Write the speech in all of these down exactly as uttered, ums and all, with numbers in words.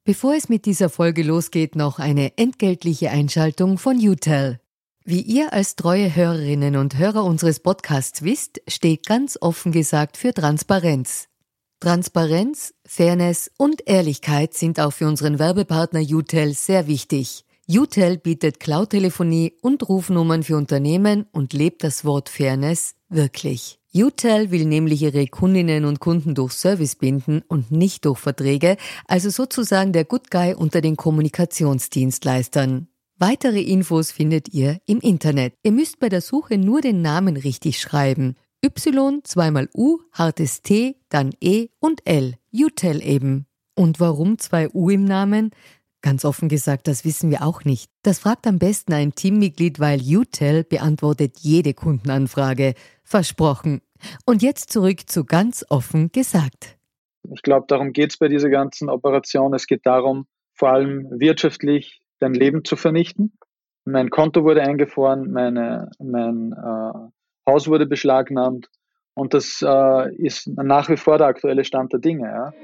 Bevor es mit dieser Folge losgeht, noch eine entgeltliche Einschaltung von U T E L. Wie ihr als treue Hörerinnen und Hörer unseres Podcasts wisst, steht ganz offen gesagt für Transparenz. Transparenz, Fairness und Ehrlichkeit sind auch für unseren Werbepartner U T E L sehr wichtig. U T E L bietet Cloud-Telefonie und Rufnummern für Unternehmen und lebt das Wort Fairness wirklich. U T E L will nämlich ihre Kundinnen und Kunden durch Service binden und nicht durch Verträge, also sozusagen der Good Guy unter den Kommunikationsdienstleistern. Weitere Infos findet ihr im Internet. Ihr müsst bei der Suche nur den Namen richtig schreiben. Y, zweimal U, hartes T, dann E und L. U T E L eben. Und warum zwei U im Namen? Ganz offen gesagt, das wissen wir auch nicht. Das fragt am besten ein Teammitglied, weil U T E L beantwortet jede Kundenanfrage. Versprochen. Und jetzt zurück zu ganz offen gesagt. Ich glaube, darum geht es bei dieser ganzen Operation. Es geht darum, vor allem wirtschaftlich dein Leben zu vernichten. Mein Konto wurde eingefroren, meine, mein äh, Haus wurde beschlagnahmt und das äh, ist nach wie vor der aktuelle Stand der Dinge. Ja.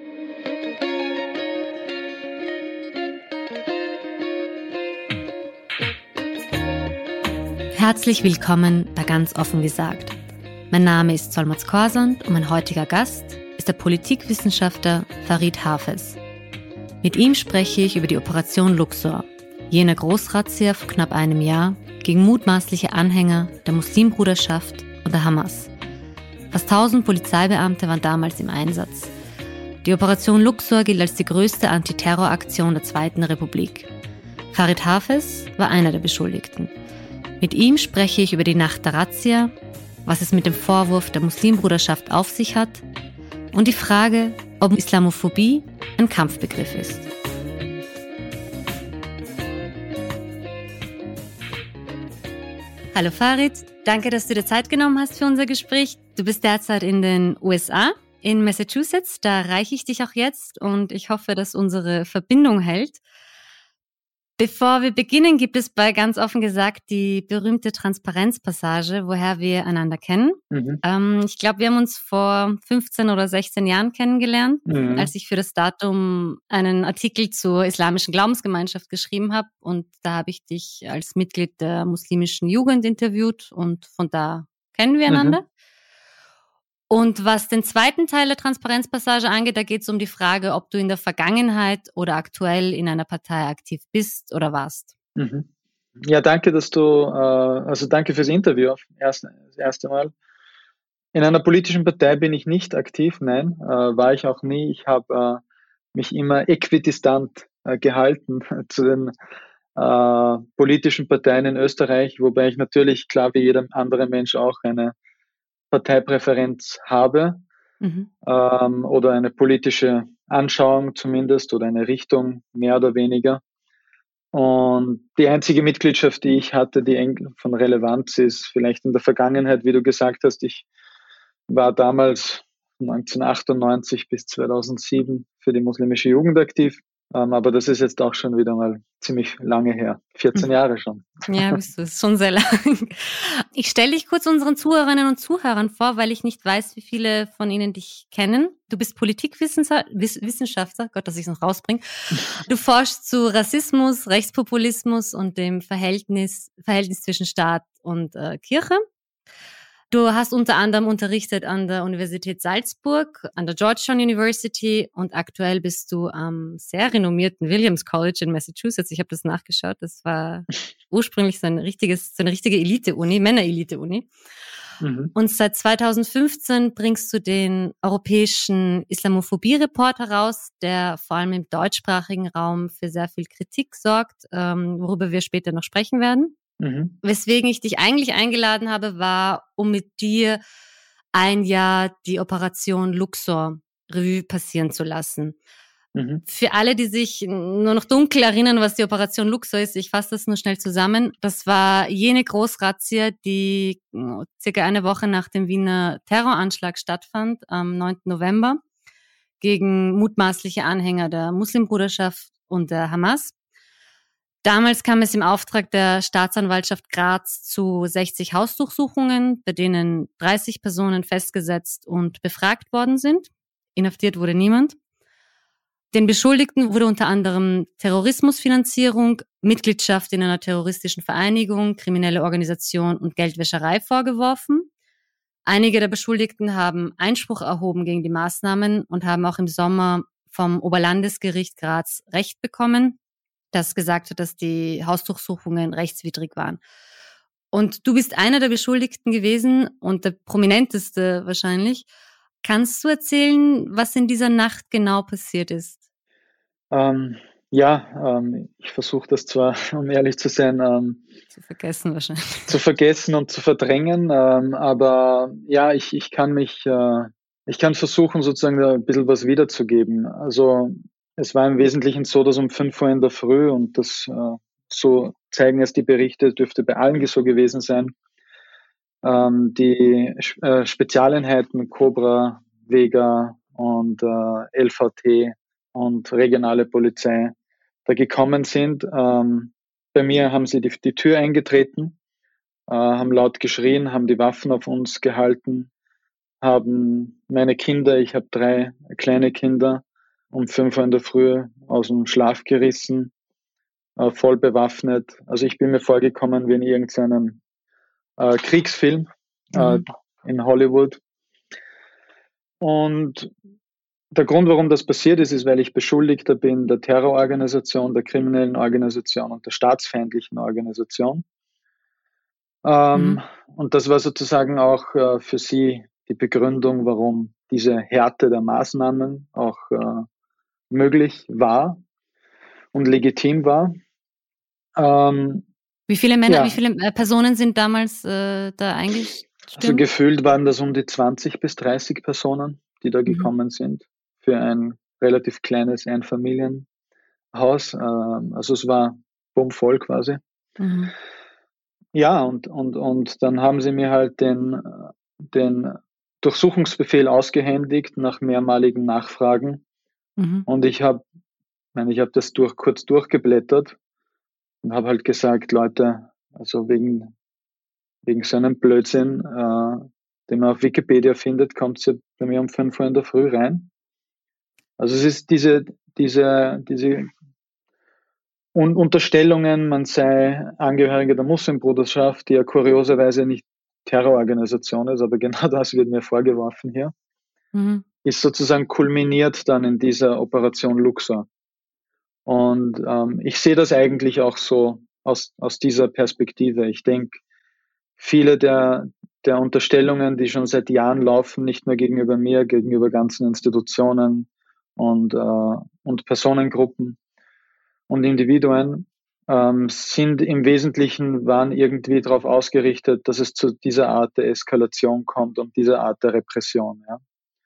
Herzlich willkommen bei Ganz offen gesagt. Mein Name ist Solmaz Korsand und mein heutiger Gast ist der Politikwissenschaftler Farid Hafez. Mit ihm spreche ich über die Operation Luxor, jener Großrazzia vor knapp einem Jahr gegen mutmaßliche Anhänger der Muslimbruderschaft und der Hamas. Fast tausend Polizeibeamte waren damals im Einsatz. Die Operation Luxor gilt als die größte Antiterroraktion der Zweiten Republik. Farid Hafez war einer der Beschuldigten. Mit ihm spreche ich über die Nacht der Razzia, was es mit dem Vorwurf der Muslimbruderschaft auf sich hat und die Frage, ob Islamophobie ein Kampfbegriff ist. Hallo Farid, danke, dass du dir Zeit genommen hast für unser Gespräch. Du bist derzeit in den U S A, in Massachusetts, da erreiche ich dich auch jetzt und ich hoffe, dass unsere Verbindung hält. Bevor wir beginnen, gibt es bei Ganz offen gesagt die berühmte Transparenzpassage, woher wir einander kennen. Mhm. Ähm, ich glaube, wir haben uns vor fünfzehn oder sechzehn Jahren kennengelernt, mhm. als ich für das Datum einen Artikel zur islamischen Glaubensgemeinschaft geschrieben habe. Und da habe ich dich als Mitglied der muslimischen Jugend interviewt und von da kennen wir einander. Mhm. Und was den zweiten Teil der Transparenzpassage angeht, da geht es um die Frage, ob du in der Vergangenheit oder aktuell in einer Partei aktiv bist oder warst. Mhm. Ja, danke, dass du, äh, also danke fürs Interview, erst, das erste Mal. In einer politischen Partei bin ich nicht aktiv, nein, äh, war ich auch nie. Ich habe äh, mich immer äquidistant äh, gehalten zu den äh, politischen Parteien in Österreich, wobei ich natürlich, klar wie jeder andere Mensch auch, eine Parteipräferenz habe mhm. ähm, oder eine politische Anschauung zumindest oder eine Richtung mehr oder weniger. Und die einzige Mitgliedschaft, die ich hatte, die eng von Relevanz ist, vielleicht in der Vergangenheit, wie du gesagt hast, ich war damals neunzehnhundertachtundneunzig bis zweitausendsieben für die muslimische Jugend aktiv. Um, aber das ist jetzt auch schon wieder mal ziemlich lange her. vierzehn Jahre schon. Ja, bist du, ist schon sehr lang. Ich stelle dich kurz unseren Zuhörerinnen und Zuhörern vor, weil ich nicht weiß, wie viele von ihnen dich kennen. Du bist Politikwissenschaftler, Gott, dass ich es noch rausbringe. Du forschst zu Rassismus, Rechtspopulismus und dem Verhältnis, Verhältnis zwischen Staat und äh, Kirche. Du hast unter anderem unterrichtet an der Universität Salzburg, an der Georgetown University und aktuell bist du am sehr renommierten Williams College in Massachusetts. Ich habe das nachgeschaut. Das war ursprünglich so ein richtiges, so eine richtige Elite-Uni, Männer-Elite-Uni. Mhm. Und seit zweitausendfünfzehn bringst du den europäischen Islamophobie-Report heraus, der vor allem im deutschsprachigen Raum für sehr viel Kritik sorgt, ähm, worüber wir später noch sprechen werden. Mhm. Weswegen ich dich eigentlich eingeladen habe, war, um mit dir ein Jahr die Operation Luxor Revue passieren zu lassen. Mhm. Für alle, die sich nur noch dunkel erinnern, was die Operation Luxor ist, ich fasse das nur schnell zusammen. Das war jene Großrazzia, die circa eine Woche nach dem Wiener Terroranschlag stattfand, am neunten November, gegen mutmaßliche Anhänger der Muslimbruderschaft und der Hamas. Damals kam es im Auftrag der Staatsanwaltschaft Graz zu sechzig Hausdurchsuchungen, bei denen dreißig Personen festgesetzt und befragt worden sind. Inhaftiert wurde niemand. Den Beschuldigten wurde unter anderem Terrorismusfinanzierung, Mitgliedschaft in einer terroristischen Vereinigung, kriminelle Organisation und Geldwäscherei vorgeworfen. Einige der Beschuldigten haben Einspruch erhoben gegen die Maßnahmen und haben auch im Sommer vom Oberlandesgericht Graz Recht bekommen, das gesagt hat, dass die Hausdurchsuchungen rechtswidrig waren. Und du bist einer der Beschuldigten gewesen und der prominenteste wahrscheinlich. Kannst du erzählen, was in dieser Nacht genau passiert ist? Ähm, ja, ähm, ich versuche das zwar, um ehrlich zu sein, ähm, zu vergessen wahrscheinlich. Zu vergessen und zu verdrängen, ähm, aber ja, ich, ich kann mich, äh, ich kann versuchen, sozusagen da ein bisschen was wiederzugeben. Also es war im Wesentlichen so, dass um fünf Uhr in der Früh, und das äh, so zeigen es die Berichte, dürfte bei allen so gewesen sein, ähm, die äh, Spezialeinheiten Cobra, Vega und äh, L V T und regionale Polizei da gekommen sind. Ähm, bei mir haben sie die, die Tür eingetreten, äh, haben laut geschrien, haben die Waffen auf uns gehalten, haben meine Kinder, ich habe drei kleine Kinder, um fünf Uhr in der Früh aus dem Schlaf gerissen, äh, voll bewaffnet. Also ich bin mir vorgekommen wie in irgendeinem äh, Kriegsfilm äh, Mhm. in Hollywood. Und der Grund, warum das passiert ist, ist, weil ich Beschuldigter bin der Terrororganisation, der kriminellen Organisation und der staatsfeindlichen Organisation. Ähm, Mhm. Und das war sozusagen auch äh, für sie die Begründung, warum diese Härte der Maßnahmen auch äh, möglich war und legitim war. Ähm, Wie viele Männer, ja, wie viele äh, Personen sind damals äh, da eingestürmt? also gefühlt waren das um die zwanzig bis dreißig Personen, die da Mhm. gekommen sind für ein relativ kleines Einfamilienhaus. Ähm, also es war bummvoll quasi. Mhm. Ja, und, und, und dann haben sie mir halt den, den Durchsuchungsbefehl ausgehändigt nach mehrmaligen Nachfragen. Mhm. Und ich habe ich hab das durch, kurz durchgeblättert und habe halt gesagt, Leute, also wegen, wegen so einem Blödsinn, äh, den man auf Wikipedia findet, kommt ihr bei mir um fünf Uhr in der Früh rein. Also es ist diese, diese, diese Un Unterstellungen, man sei Angehörige der Muslimbruderschaft, die ja kurioserweise nicht Terrororganisation ist, aber genau das wird mir vorgeworfen hier, Mhm. ist sozusagen kulminiert dann in dieser Operation Luxor. Und ähm, ich sehe das eigentlich auch so aus, aus dieser Perspektive. Ich denke, viele der, der Unterstellungen, die schon seit Jahren laufen, nicht nur gegenüber mir, gegenüber ganzen Institutionen und, äh, und Personengruppen und Individuen, ähm, sind im Wesentlichen, waren irgendwie darauf ausgerichtet, dass es zu dieser Art der Eskalation kommt und dieser Art der Repression. Ja.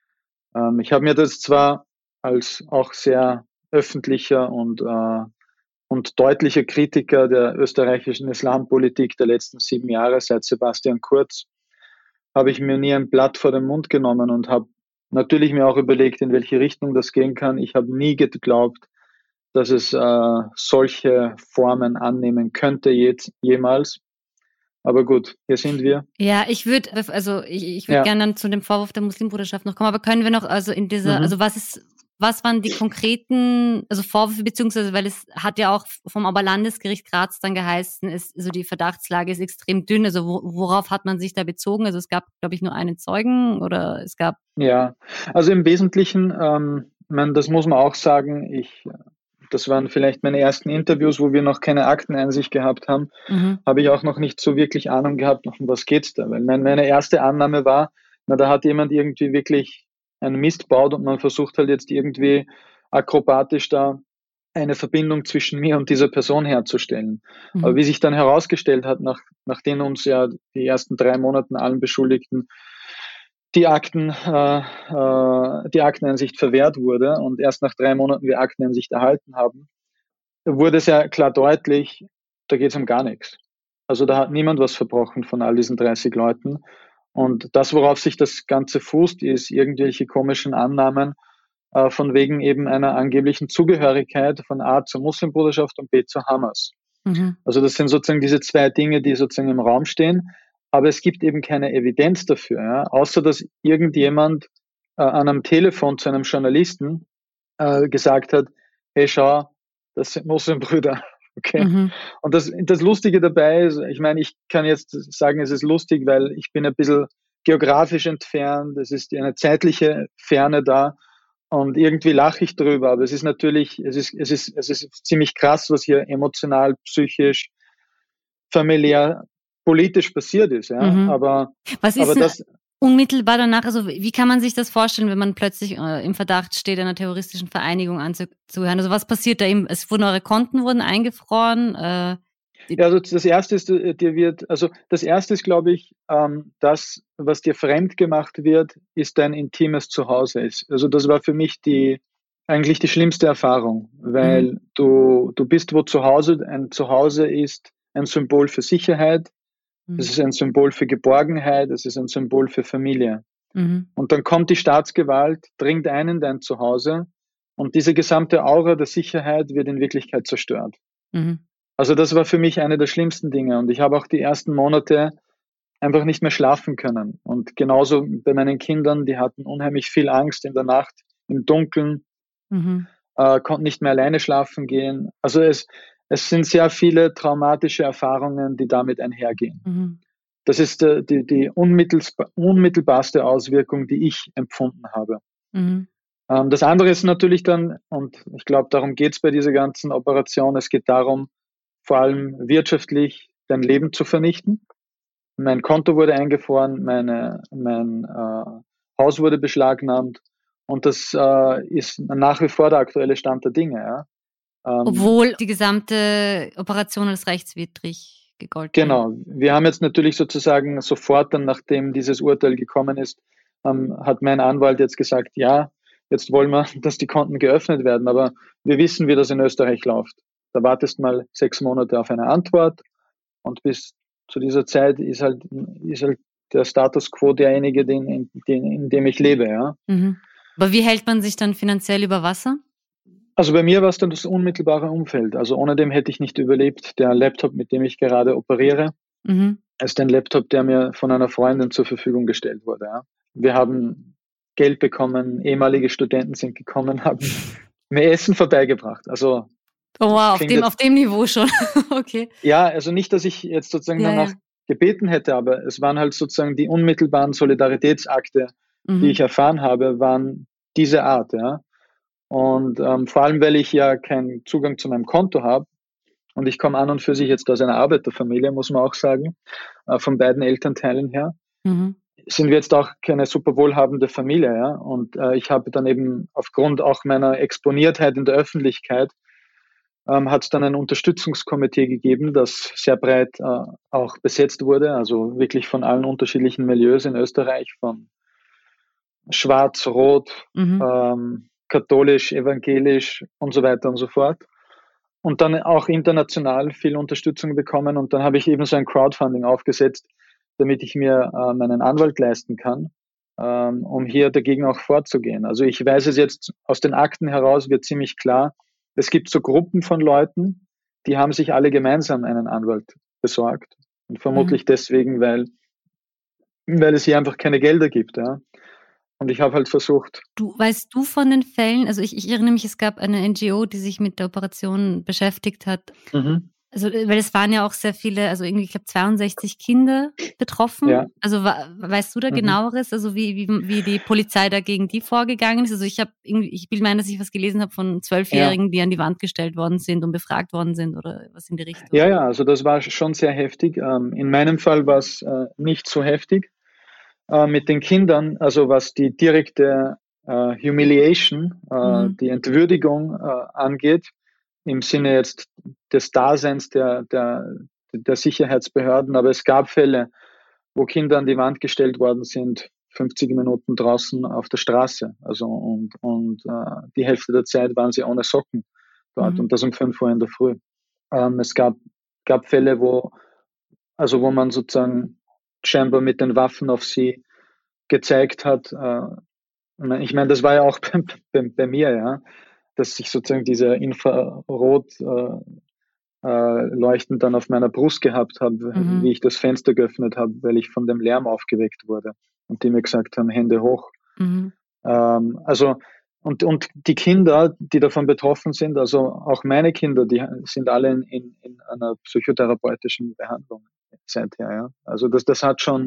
Ähm, ich habe mir das zwar als auch sehr öffentlicher und, äh, und deutlicher Kritiker der österreichischen Islampolitik der letzten sieben Jahre seit Sebastian Kurz, habe ich mir nie ein Blatt vor den Mund genommen und habe natürlich mir auch überlegt, in welche Richtung das gehen kann. Ich habe nie geglaubt, dass es äh, solche Formen annehmen könnte jetzt, jemals. Aber gut, hier sind wir. Ja, ich würde, also ich, ich würde Ja. gerne dann zu dem Vorwurf der Muslimbruderschaft noch kommen, aber können wir noch, also in dieser, Mhm. also was ist, was waren die konkreten, also Vorwürfe, beziehungsweise, weil es hat ja auch vom Oberlandesgericht Graz dann geheißen, ist, also die Verdachtslage ist extrem dünn, also wo, worauf hat man sich da bezogen? Also es gab, glaube ich, nur einen Zeugen oder es gab... Ja, also im Wesentlichen, ähm, man, das muss man auch sagen, ich, das waren vielleicht meine ersten Interviews, wo wir noch keine Akteneinsicht gehabt haben, Mhm. habe ich auch noch nicht so wirklich Ahnung gehabt, um was geht's da. Weil mein, meine erste Annahme war, na, da hat jemand irgendwie wirklich einen Mist baut und man versucht halt jetzt irgendwie akrobatisch da eine Verbindung zwischen mir und dieser Person herzustellen. Mhm. Aber wie sich dann herausgestellt hat, nach, nachdem uns ja die ersten drei Monaten allen Beschuldigten die Akten, äh, äh, die Akteneinsicht verwehrt wurde und erst nach drei Monaten wir Akteneinsicht erhalten haben, wurde es ja klar deutlich, da geht es um gar nichts. Also da hat niemand was verbrochen von all diesen dreißig Leuten. Und das, worauf sich das Ganze fußt, ist irgendwelche komischen Annahmen äh, von wegen eben einer angeblichen Zugehörigkeit von A zur Muslimbruderschaft und B zur Hamas. Mhm. Also das sind sozusagen diese zwei Dinge, die sozusagen im Raum stehen. Aber es gibt eben keine Evidenz dafür, ja? Außer dass irgendjemand äh, an einem Telefon zu einem Journalisten äh, gesagt hat, hey, schau, das sind Muslimbrüder. Okay. Mhm. Und das, das Lustige dabei ist, ich meine, ich kann jetzt sagen, es ist lustig, weil ich bin ein bisschen geografisch entfernt, es ist eine zeitliche Ferne da und irgendwie lache ich drüber, aber es ist natürlich, es ist, es ist, es ist ziemlich krass, was hier emotional, psychisch, familiär, politisch passiert ist. Ja. Mhm. Aber, was ist aber das unmittelbar danach, also wie kann man sich das vorstellen, wenn man plötzlich äh, im Verdacht steht, einer terroristischen Vereinigung anzuhören? Also was passiert da eben? Es wurden eure Konten wurden eingefroren? Äh, ja, also das erste ist, dir wird, also das erste ist, glaube ich, ähm, das, was dir fremd gemacht wird, ist dein intimes Zuhause. Also das war für mich die eigentlich die schlimmste Erfahrung, weil mhm. du, du bist wo zu Hause, ein Zuhause ist ein Symbol für Sicherheit. Es ist ein Symbol für Geborgenheit, es ist ein Symbol für Familie. Mhm. Und dann kommt die Staatsgewalt, dringt ein in dein Zuhause und diese gesamte Aura der Sicherheit wird in Wirklichkeit zerstört. Mhm. Also das war für mich eine der schlimmsten Dinge und ich habe auch die ersten Monate einfach nicht mehr schlafen können. Und genauso bei meinen Kindern, die hatten unheimlich viel Angst in der Nacht, im Dunkeln, mhm. äh, konnten nicht mehr alleine schlafen gehen. Also es Es sind sehr viele traumatische Erfahrungen, die damit einhergehen. Mhm. Das ist die, die, die unmittelbarste Auswirkung, die ich empfunden habe. Mhm. Ähm, das andere ist natürlich dann, und ich glaube, darum geht es bei dieser ganzen Operation, es geht darum, vor allem wirtschaftlich dein Leben zu vernichten. Mein Konto wurde eingefroren, meine, mein äh, Haus wurde beschlagnahmt und das äh, ist nach wie vor der aktuelle Stand der Dinge, ja. Obwohl die gesamte Operation als rechtswidrig gegolten wird. Genau. Wir haben jetzt natürlich sozusagen sofort dann, nachdem dieses Urteil gekommen ist, ähm, hat mein Anwalt jetzt gesagt, ja, jetzt wollen wir, dass die Konten geöffnet werden. Aber wir wissen, wie das in Österreich läuft. Da wartest mal sechs Monate auf eine Antwort und bis zu dieser Zeit ist halt, ist halt der Status quo derjenige, den, in, den, in dem ich lebe. Ja. Mhm. Aber wie hält man sich dann finanziell über Wasser? Also bei mir war es dann das unmittelbare Umfeld. Also ohne dem hätte ich nicht überlebt. Der Laptop, mit dem ich gerade operiere, mhm. ist ein Laptop, der mir von einer Freundin zur Verfügung gestellt wurde. Ja. Wir haben Geld bekommen, ehemalige Studenten sind gekommen, haben mir Essen vorbeigebracht. Also oh wow, auf dem, jetzt, auf dem Niveau schon. Okay. Ja, also nicht, dass ich jetzt sozusagen ja, danach ja. gebeten hätte, aber es waren halt sozusagen die unmittelbaren Solidaritätsakte, mhm. die ich erfahren habe, waren diese Art, ja. Und ähm, vor allem, weil ich ja keinen Zugang zu meinem Konto habe und ich komme an und für sich jetzt aus einer Arbeiterfamilie, muss man auch sagen, äh, von beiden Elternteilen her, mhm. sind wir jetzt auch keine super wohlhabende Familie. Ja? Und äh, ich habe dann eben aufgrund auch meiner Exponiertheit in der Öffentlichkeit, ähm, hat es dann ein Unterstützungskomitee gegeben, das sehr breit äh, auch besetzt wurde, also wirklich von allen unterschiedlichen Milieus in Österreich, von Schwarz, Rot, mhm. ähm, katholisch, evangelisch und so weiter und so fort. Und dann auch international viel Unterstützung bekommen. Und dann habe ich eben so ein Crowdfunding aufgesetzt, damit ich mir äh, meinen Anwalt leisten kann, ähm, um hier dagegen auch vorzugehen. Also ich weiß es jetzt aus den Akten heraus, wird ziemlich klar, es gibt so Gruppen von Leuten, die haben sich alle gemeinsam einen Anwalt besorgt. Und vermutlich mhm. deswegen, weil, weil es hier einfach keine Gelder gibt, ja. Und ich habe halt versucht. Du, weißt du von den Fällen, also ich, ich erinnere mich, es gab eine N G O, die sich mit der Operation beschäftigt hat. Mhm. Also, weil es waren ja auch sehr viele, also irgendwie, ich glaube, zweiundsechzig Kinder betroffen. Ja. Also weißt du da mhm. genaueres, also wie, wie, wie die Polizei da gegen die vorgegangen ist? Also ich habe irgendwie, ich will meinen, dass ich was gelesen habe von Zwölfjährigen, ja. die an die Wand gestellt worden sind und befragt worden sind oder was in die Richtung. Ja, ja, also das war schon sehr heftig. In meinem Fall war es nicht so heftig. Mit den Kindern, also was die direkte äh, Humiliation, äh, mhm. die Entwürdigung äh, angeht, im Sinne jetzt des Daseins der, der, der Sicherheitsbehörden, aber es gab Fälle, wo Kinder an die Wand gestellt worden sind, fünfzig Minuten draußen auf der Straße, also und, und äh, die Hälfte der Zeit waren sie ohne Socken dort mhm. und das um fünf Uhr in der Früh. Ähm, es gab, gab Fälle, wo, also wo man sozusagen scheinbar mit den Waffen auf sie gezeigt hat. Äh, ich meine, das war ja auch bei, bei, bei mir, ja, dass ich sozusagen diese Infrarot äh, äh, Leuchten dann auf meiner Brust gehabt habe, mhm. wie ich das Fenster geöffnet habe, weil ich von dem Lärm aufgeweckt wurde und die mir gesagt haben, Hände hoch. Mhm. Ähm, also und, und die Kinder, die davon betroffen sind, also auch meine Kinder, die sind alle in, in, in einer psychotherapeutischen Behandlung seither. Ja. Also das, das hat schon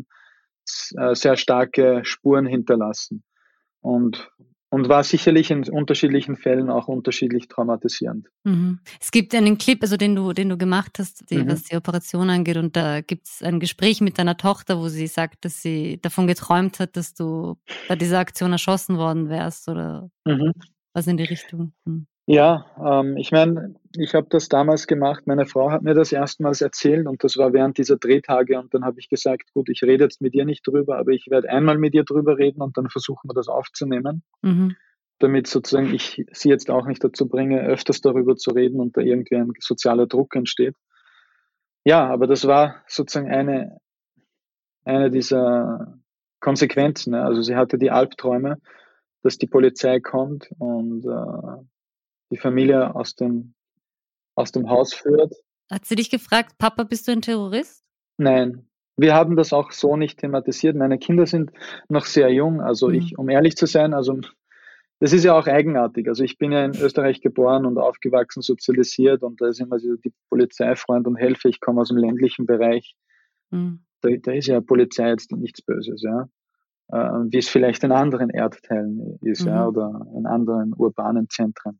sehr starke Spuren hinterlassen und, und war sicherlich in unterschiedlichen Fällen auch unterschiedlich traumatisierend. Mhm. Es gibt einen Clip, also den du, den du gemacht hast, die, Mhm. was die Operation angeht, und da gibt es ein Gespräch mit deiner Tochter, wo sie sagt, dass sie davon geträumt hat, dass du bei dieser Aktion erschossen worden wärst oder Mhm. was in die Richtung. Mhm. Ja, ähm, ich meine, ich habe das damals gemacht. Meine Frau hat mir das erstmals erzählt und das war während dieser Drehtage und dann habe ich gesagt, gut, ich rede jetzt mit ihr nicht drüber, aber ich werde einmal mit ihr drüber reden und dann versuchen wir das aufzunehmen, Mhm. damit sozusagen ich sie jetzt auch nicht dazu bringe, öfters darüber zu reden und da irgendwie ein sozialer Druck entsteht. Ja, aber das war sozusagen eine, eine dieser Konsequenzen. Ne? Also sie hatte die Albträume, dass die Polizei kommt und äh, die Familie aus dem, aus dem Haus führt. Hat sie dich gefragt, Papa, bist du ein Terrorist? Nein, wir haben das auch so nicht thematisiert. Meine Kinder sind noch sehr jung. Also Mhm. ich, um ehrlich zu sein, also das ist ja auch eigenartig. Also ich bin ja in Österreich geboren und aufgewachsen, sozialisiert und da ist immer so die Polizeifreund und Helfer. Ich komme aus dem ländlichen Bereich. Mhm. Da, da ist ja Polizei jetzt nichts Böses, ja. Äh, wie es vielleicht in anderen Erdteilen ist, Mhm. ja, oder in anderen urbanen Zentren.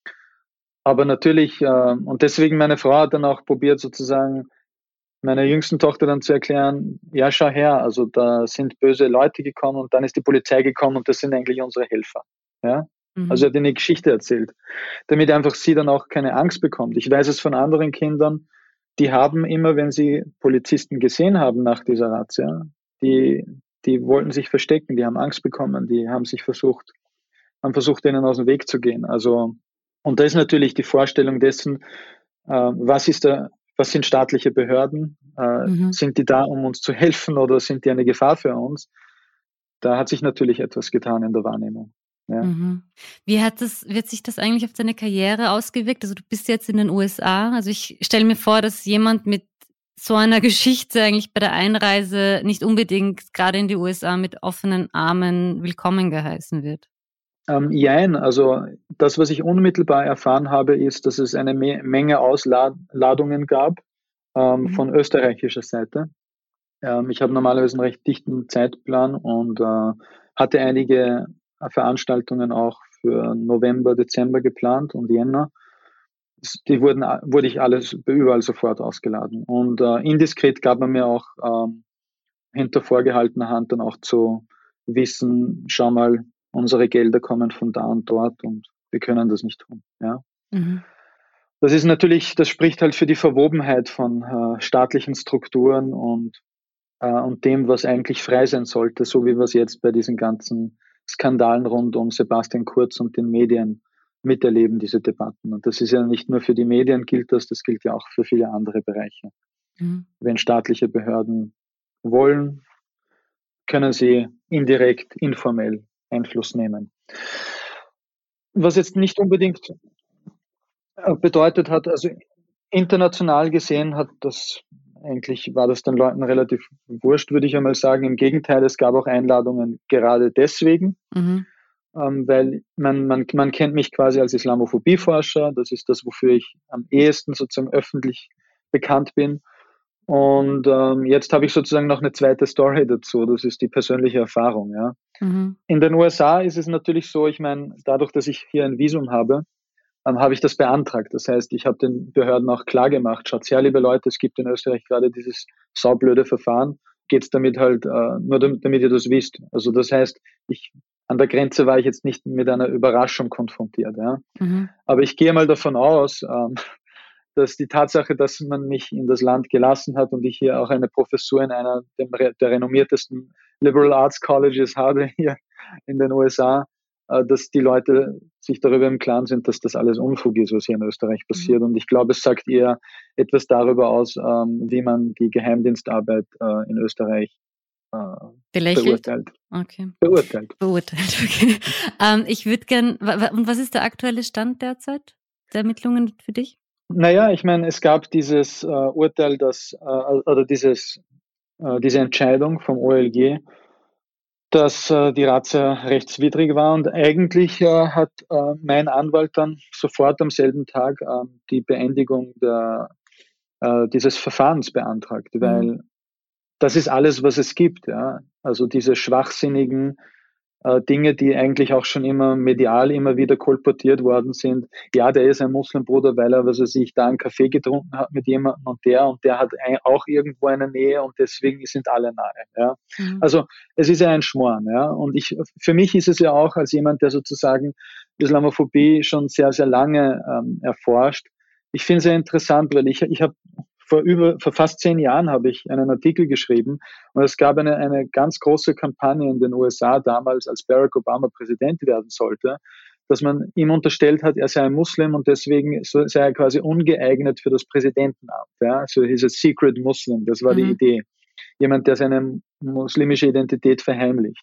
Aber natürlich, äh, und deswegen meine Frau hat dann auch probiert, sozusagen meiner jüngsten Tochter dann zu erklären, ja, schau her, also da sind böse Leute gekommen und dann ist die Polizei gekommen und das sind eigentlich unsere Helfer. Ja? Mhm. Also er hat eine Geschichte erzählt, damit einfach sie dann auch keine Angst bekommt. Ich weiß es von anderen Kindern, die haben immer, wenn sie Polizisten gesehen haben nach dieser Razzia, die, die wollten sich verstecken, die haben Angst bekommen, die haben sich versucht, haben versucht, denen aus dem Weg zu gehen. Also, und da ist natürlich die Vorstellung dessen, äh, was ist da, was sind staatliche Behörden? Äh, Mhm. sind die da, um uns zu helfen oder sind die eine Gefahr für uns? Da hat sich natürlich etwas getan in der Wahrnehmung. Ja. Mhm. Wie hat das, wird sich das eigentlich auf deine Karriere ausgewirkt? Also du bist jetzt in den U S A. Also ich stelle mir vor, dass jemand mit so einer Geschichte eigentlich bei der Einreise nicht unbedingt gerade in die U S A mit offenen Armen willkommen geheißen wird. Ähm, jein, also das, was ich unmittelbar erfahren habe, ist, dass es eine Me- Menge Ausladungen gab ähm, Mhm. von österreichischer Seite. Ähm, ich habe normalerweise einen recht dichten Zeitplan und äh, hatte einige Veranstaltungen auch für November, Dezember geplant und Jänner. Die wurden, wurde ich alles überall sofort ausgeladen. Und äh, indiskret gab man mir auch ähm, hinter vorgehaltener Hand dann auch zu wissen, schau mal, unsere Gelder kommen von da und dort und wir können das nicht tun. Ja. Mhm. Das ist natürlich, das spricht halt für die Verwobenheit von äh, staatlichen Strukturen und, äh, und dem, was eigentlich frei sein sollte, so wie wir es jetzt bei diesen ganzen Skandalen rund um Sebastian Kurz und den Medien miterleben, diese Debatten. Und das ist ja nicht nur für die Medien gilt das, das gilt ja auch für viele andere Bereiche. Mhm. Wenn staatliche Behörden wollen, können sie indirekt, informell Einfluss nehmen. Was jetzt nicht unbedingt bedeutet hat, also international gesehen hat das eigentlich, war das den Leuten relativ wurscht, würde ich einmal sagen. Im Gegenteil, es gab auch Einladungen gerade deswegen, Mhm. ähm, weil man, man, man kennt mich quasi als Islamophobieforscher. Das ist das, wofür ich am ehesten sozusagen öffentlich bekannt bin. Und ähm, jetzt habe ich sozusagen noch eine zweite Story dazu. Das ist die persönliche Erfahrung. Ja. Mhm. In den U S A ist es natürlich so, ich meine, dadurch, dass ich hier ein Visum habe, ähm, habe ich das beantragt. Das heißt, ich habe den Behörden auch klar gemacht, schaut her, liebe Leute, es gibt in Österreich gerade dieses saublöde Verfahren, geht's damit halt, äh, nur damit, damit ihr das wisst. Also das heißt, ich an der Grenze war ich jetzt nicht mit einer Überraschung konfrontiert. Ja. Mhm. Aber ich gehe mal davon aus, ähm, dass die Tatsache, dass man mich in das Land gelassen hat und ich hier auch eine Professur in einer der, der renommiertesten Liberal Arts Colleges habe hier in den U S A, äh, dass die Leute sich darüber im Klaren sind, dass das alles Unfug ist, was hier in Österreich passiert. Mhm. Und ich glaube, es sagt eher etwas darüber aus, ähm, wie man die Geheimdienstarbeit äh, in Österreich äh, Belächelt? beurteilt. Okay. Beurteilt. Beurteilt, okay. ähm, ich würde gern, wa- wa- und was ist der aktuelle Stand derzeit der Ermittlungen für dich? Naja, ich meine, es gab dieses äh, Urteil, das, äh, oder dieses, äh, diese Entscheidung vom O L G, dass äh, die Razzia rechtswidrig war und eigentlich äh, hat äh, mein Anwalt dann sofort am selben Tag äh, die Beendigung der, äh, dieses Verfahrens beantragt, Mhm. weil das ist alles, was es gibt. Ja? Also diese schwachsinnigen äh, Dinge, die eigentlich auch schon immer medial immer wieder kolportiert worden sind. Ja, der ist ein Muslimbruder, weil er, was er sich da einen Kaffee getrunken hat mit jemandem und der und der hat ein, auch irgendwo eine Nähe und deswegen sind alle nahe. Ja? Mhm. Also es ist ja ein Schmoren. Ja? Und ich, für mich ist es ja auch als jemand, der sozusagen Islamophobie schon sehr, sehr lange ähm, erforscht. Ich finde es sehr interessant, weil ich, ich habe vor über, vor fast zehn Jahren habe ich einen Artikel geschrieben und es gab eine, eine ganz große Kampagne in den U S A damals, als Barack Obama Präsident werden sollte, dass man ihm unterstellt hat, er sei ein Muslim und deswegen sei er quasi ungeeignet für das Präsidentenamt. Ja? So hieß es Secret Muslim, das war Mhm. die Idee. Jemand, der seine muslimische Identität verheimlicht.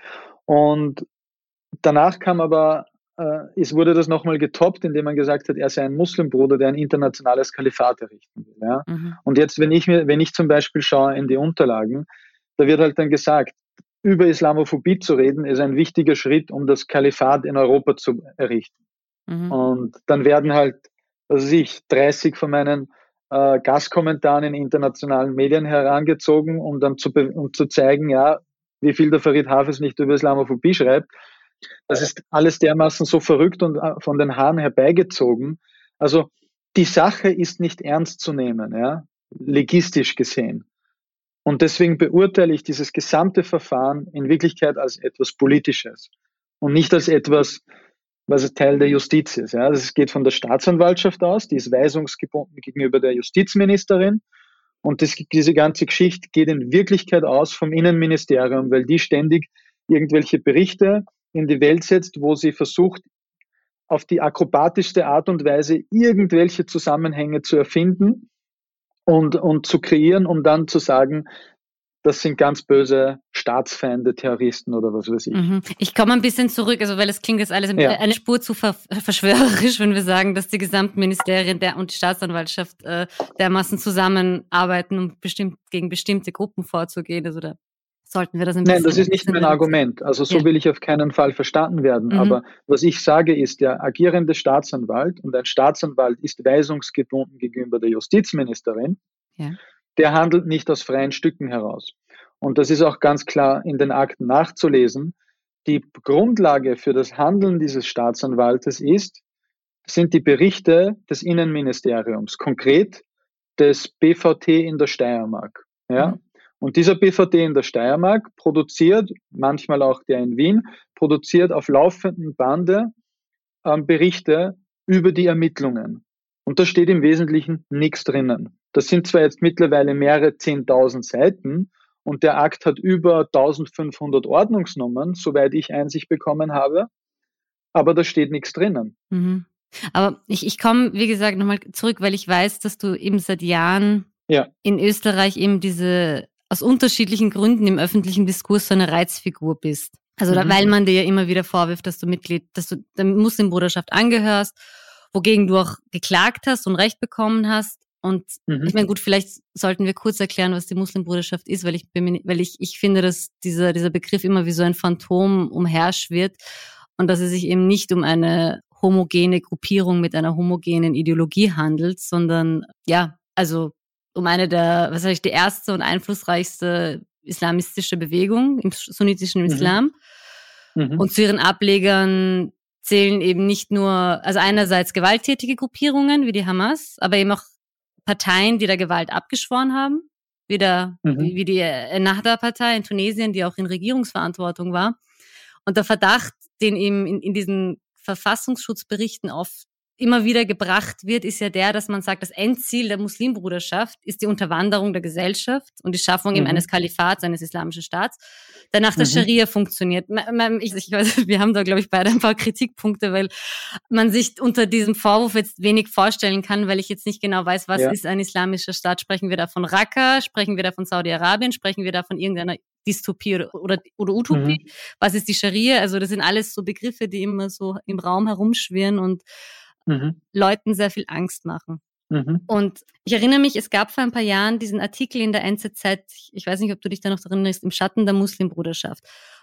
Und danach kam aber, äh, es wurde das nochmal getoppt, indem man gesagt hat, er sei ein Muslimbruder, der ein internationales Kalifat errichten will. Ja? Mhm. Und jetzt, wenn ich mir, wenn ich zum Beispiel schaue in die Unterlagen, da wird halt dann gesagt, über Islamophobie zu reden, ist ein wichtiger Schritt, um das Kalifat in Europa zu errichten. Mhm. Und dann werden halt, was weiß ich, dreißig von meinen äh, Gastkommentaren in internationalen Medien herangezogen, um dann zu, um zu zeigen, ja, wie viel der Farid Hafez nicht über Islamophobie schreibt. Das ist alles dermaßen so verrückt und von den Haaren herbeigezogen. Also die Sache ist nicht ernst zu nehmen, ja, legistisch gesehen. Und deswegen beurteile ich dieses gesamte Verfahren in Wirklichkeit als etwas Politisches und nicht als etwas, was Teil der Justiz ist. Ja. Das geht von der Staatsanwaltschaft aus, die ist weisungsgebunden gegenüber der Justizministerin. Und das, diese ganze Geschichte geht in Wirklichkeit aus vom Innenministerium, weil die ständig irgendwelche Berichte in die Welt setzt, wo sie versucht, auf die akrobatischste Art und Weise irgendwelche Zusammenhänge zu erfinden und, und zu kreieren, um dann zu sagen, das sind ganz böse Staatsfeinde, Terroristen oder was weiß ich. Mhm. Ich komme ein bisschen zurück, also weil es klingt jetzt alles Ja. eine Spur zu ver verschwörerisch, wenn wir sagen, dass die gesamten Ministerien der und die Staatsanwaltschaft äh, dermaßen zusammenarbeiten, um bestimmt gegen bestimmte Gruppen vorzugehen. Also da sollten wir das ein bisschen... Nein, das ist nicht mein Argument. Also so Ja. will ich auf keinen Fall verstanden werden. Mhm. Aber was ich sage ist, der agierende Staatsanwalt, und ein Staatsanwalt ist weisungsgebunden gegenüber der Justizministerin, Ja. der handelt nicht aus freien Stücken heraus. Und das ist auch ganz klar in den Akten nachzulesen. Die Grundlage für das Handeln dieses Staatsanwaltes ist, sind die Berichte des Innenministeriums, konkret des B V T in der Steiermark. Ja? Mhm. Und dieser B V T in der Steiermark produziert, manchmal auch der in Wien, produziert auf laufenden Bande ähm, Berichte über die Ermittlungen. Und da steht im Wesentlichen nichts drinnen. Das sind zwar jetzt mittlerweile mehrere zehntausend Seiten und der Akt hat über eintausendfünfhundert Ordnungsnummern, soweit ich Einsicht bekommen habe, aber da steht nichts drinnen. Mhm. Aber ich, ich komme, wie gesagt, nochmal zurück, weil ich weiß, dass du eben seit Jahren Ja. in Österreich eben diese, aus unterschiedlichen Gründen im öffentlichen Diskurs so eine Reizfigur bist. Also da, Mhm. weil man dir ja immer wieder vorwirft, dass du Mitglied, dass du der Muslimbruderschaft angehörst, wogegen du auch geklagt hast und Recht bekommen hast. Und Mhm. ich meine, gut, vielleicht sollten wir kurz erklären, was die Muslimbruderschaft ist, weil ich bin mir, weil ich, ich finde, dass dieser, dieser Begriff immer wie so ein Phantom umherschwirrt und dass es sich eben nicht um eine homogene Gruppierung mit einer homogenen Ideologie handelt, sondern ja, also um eine der, was sag ich, die erste und einflussreichste islamistische Bewegung im sunnitischen Islam. Mhm. Und zu ihren Ablegern zählen eben nicht nur, also einerseits gewalttätige Gruppierungen wie die Hamas, aber eben auch Parteien, die der Gewalt abgeschworen haben, wie, der, Mhm. wie, wie die Ennahda-Partei in Tunesien, die auch in Regierungsverantwortung war. Und der Verdacht, den eben in, in diesen Verfassungsschutzberichten oft immer wieder gebracht wird, ist ja der, dass man sagt, das Endziel der Muslimbruderschaft ist die Unterwanderung der Gesellschaft und die Schaffung eben Mhm. eines Kalifats, eines islamischen Staats, der nach der Mhm. Scharia funktioniert. Ich, ich weiß, wir haben da, glaube ich, beide ein paar Kritikpunkte, weil man sich unter diesem Vorwurf jetzt wenig vorstellen kann, weil ich jetzt nicht genau weiß, was Ja. ist ein islamischer Staat. Sprechen wir da von Raqqa? Sprechen wir da von Saudi-Arabien? Sprechen wir da von irgendeiner Dystopie oder, oder, oder Utopie? Mhm. Was ist die Scharia? Also das sind alles so Begriffe, die immer so im Raum herumschwirren und Mhm. Leuten sehr viel Angst machen. Mhm. Und ich erinnere mich, es gab vor ein paar Jahren diesen Artikel in der N Z Z, ich weiß nicht, ob du dich da noch daran erinnerst, im Schatten der Muslimbruderschaft.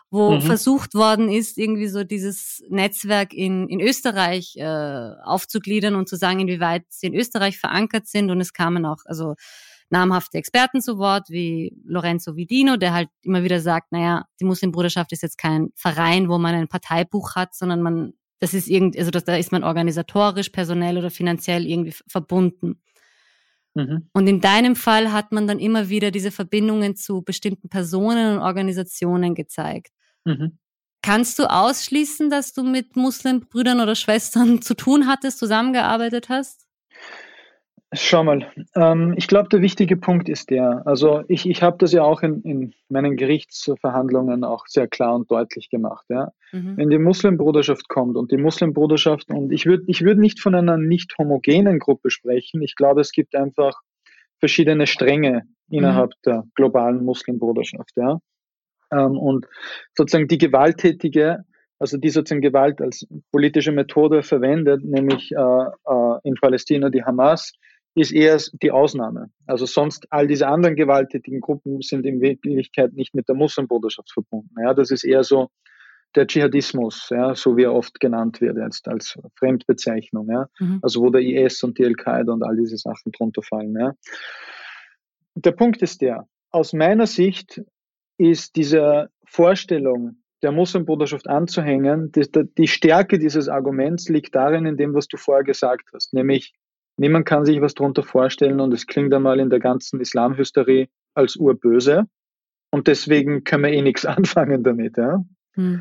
wo Mhm. versucht worden ist, irgendwie so dieses Netzwerk in, in Österreich äh, aufzugliedern und zu sagen, inwieweit sie in Österreich verankert sind. Und es kamen auch also namhafte Experten zu Wort, wie Lorenzo Vidino, der halt immer wieder sagt, naja, die Muslimbruderschaft ist jetzt kein Verein, wo man ein Parteibuch hat, sondern man, das ist irgend, also das, da ist man organisatorisch, personell oder finanziell irgendwie verbunden. Mhm. Und in deinem Fall hat man dann immer wieder diese Verbindungen zu bestimmten Personen und Organisationen gezeigt. Mhm. Kannst du ausschließen, dass du mit Muslimbrüdern oder Schwestern zu tun hattest, zusammengearbeitet hast? Schau mal, ähm, ich glaube, der wichtige Punkt ist der, also ich, ich habe das ja auch in, in meinen Gerichtsverhandlungen auch sehr klar und deutlich gemacht. Ja. Mhm. Wenn die Muslimbruderschaft kommt und die Muslimbruderschaft, und ich würde ich würd nicht von einer nicht homogenen Gruppe sprechen, ich glaube, es gibt einfach verschiedene Stränge innerhalb Mhm. der globalen Muslimbruderschaft. Ja. Ähm, und sozusagen die gewalttätige, also die sozusagen Gewalt als politische Methode verwendet, nämlich äh, äh, in Palästina die Hamas, ist eher die Ausnahme. Also sonst all diese anderen gewalttätigen Gruppen sind in Wirklichkeit nicht mit der Muslimbruderschaft verbunden. Ja, das ist eher so der Dschihadismus, ja, so wie er oft genannt wird jetzt als Fremdbezeichnung. Ja, Mhm. also wo der I S und die Al-Qaida und all diese Sachen drunter fallen. Ja. Der Punkt ist der, aus meiner Sicht ist diese Vorstellung, der Muslimbruderschaft anzuhängen, die, die Stärke dieses Arguments liegt darin, in dem, was du vorher gesagt hast, nämlich niemand kann sich was darunter vorstellen und es klingt einmal in der ganzen Islamhysterie als urböse und deswegen können wir eh nichts anfangen damit. Ja? Mhm.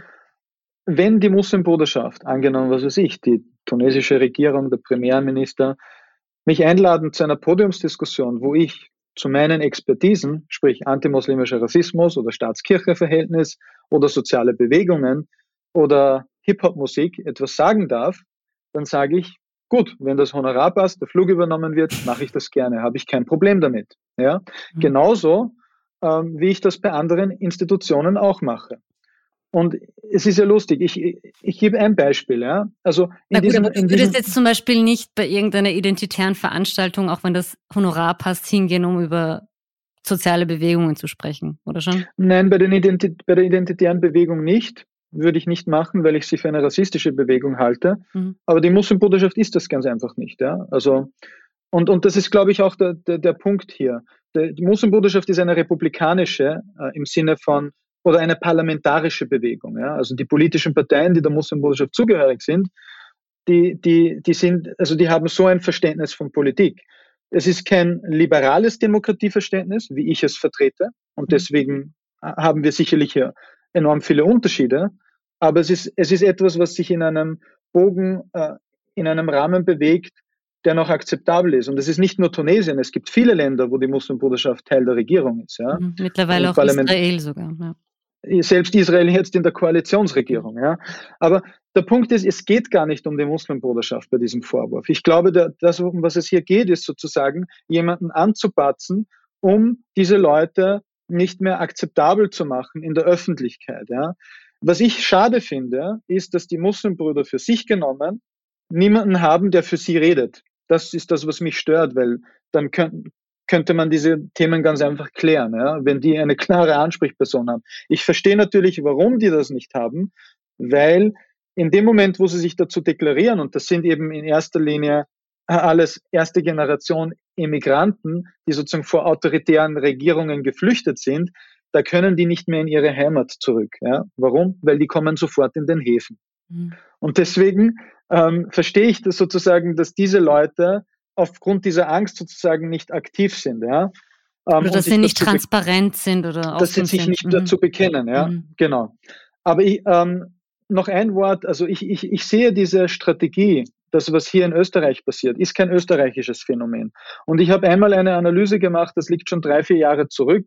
Wenn die Muslimbruderschaft, angenommen, was weiß ich, die tunesische Regierung, der Premierminister, mich einladen zu einer Podiumsdiskussion, wo ich zu meinen Expertisen, sprich antimuslimischer Rassismus oder Staatskirche-Verhältnis oder soziale Bewegungen oder Hip-Hop-Musik etwas sagen darf, dann sage ich, gut, wenn das Honorar passt, der Flug übernommen wird, mache ich das gerne, habe ich kein Problem damit. Ja? Mhm. Genauso, ähm, wie ich das bei anderen Institutionen auch mache. Und es ist ja lustig, ich, ich gebe ein Beispiel. Ja? Also in Na gut, diesem, aber du in würdest diesem, jetzt zum Beispiel nicht bei irgendeiner identitären Veranstaltung, auch wenn das Honorar passt, hingehen, um über soziale Bewegungen zu sprechen, oder schon? Nein, bei, den Identi bei der identitären Bewegung nicht. Würde ich nicht machen, weil ich sie für eine rassistische Bewegung halte. Mhm. Aber die Muslimbruderschaft ist das ganz einfach nicht. Ja? Also, und, und das ist, glaube ich, auch der, der, der Punkt hier. Die Muslimbruderschaft ist eine republikanische äh, im Sinne von, oder eine parlamentarische Bewegung. Ja? Also die politischen Parteien, die der Muslimbruderschaft zugehörig sind, die, die, die sind, also die haben so ein Verständnis von Politik. Es ist kein liberales Demokratieverständnis, wie ich es vertrete. Und deswegen haben wir sicherlich hier enorm viele Unterschiede. Aber es ist, es ist etwas, was sich in einem Bogen, äh, in einem Rahmen bewegt, der noch akzeptabel ist. Und es ist nicht nur Tunesien, es gibt viele Länder, wo die Muslimbruderschaft Teil der Regierung ist. Ja? Mhm. Mittlerweile Und auch Parlament Israel sogar. Ja. Selbst Israel jetzt in der Koalitionsregierung. Ja. Aber der Punkt ist, es geht gar nicht um die Muslimbruderschaft bei diesem Vorwurf. Ich glaube, der, das, um was es hier geht, ist sozusagen, jemanden anzupatzen, um diese Leute nicht mehr akzeptabel zu machen in der Öffentlichkeit. Ja. Was ich schade finde, ist, dass die Muslimbrüder für sich genommen niemanden haben, der für sie redet. Das ist das, was mich stört, weil dann können, könnte man diese Themen ganz einfach klären, ja, wenn die eine klare Ansprechperson haben. Ich verstehe natürlich, warum die das nicht haben, weil in dem Moment, wo sie sich dazu deklarieren, und das sind eben in erster Linie alles erste Generation Immigranten, die sozusagen vor autoritären Regierungen geflüchtet sind, da können die nicht mehr in ihre Heimat zurück. Ja. Warum? Weil die kommen sofort in den Häfen. Mhm. Und deswegen ähm, verstehe ich das sozusagen, dass diese Leute aufgrund dieser Angst sozusagen nicht aktiv sind. Ja? Ähm, oder dass sie nicht transparent sind oder dass sie sich sind. nicht mhm. dazu bekennen. Ja? Mhm. Genau. Aber ich, ähm, noch ein Wort, also ich, ich, ich sehe diese Strategie, das, was hier in Österreich passiert, ist kein österreichisches Phänomen. Und ich habe einmal eine Analyse gemacht, das liegt schon drei, vier Jahre zurück,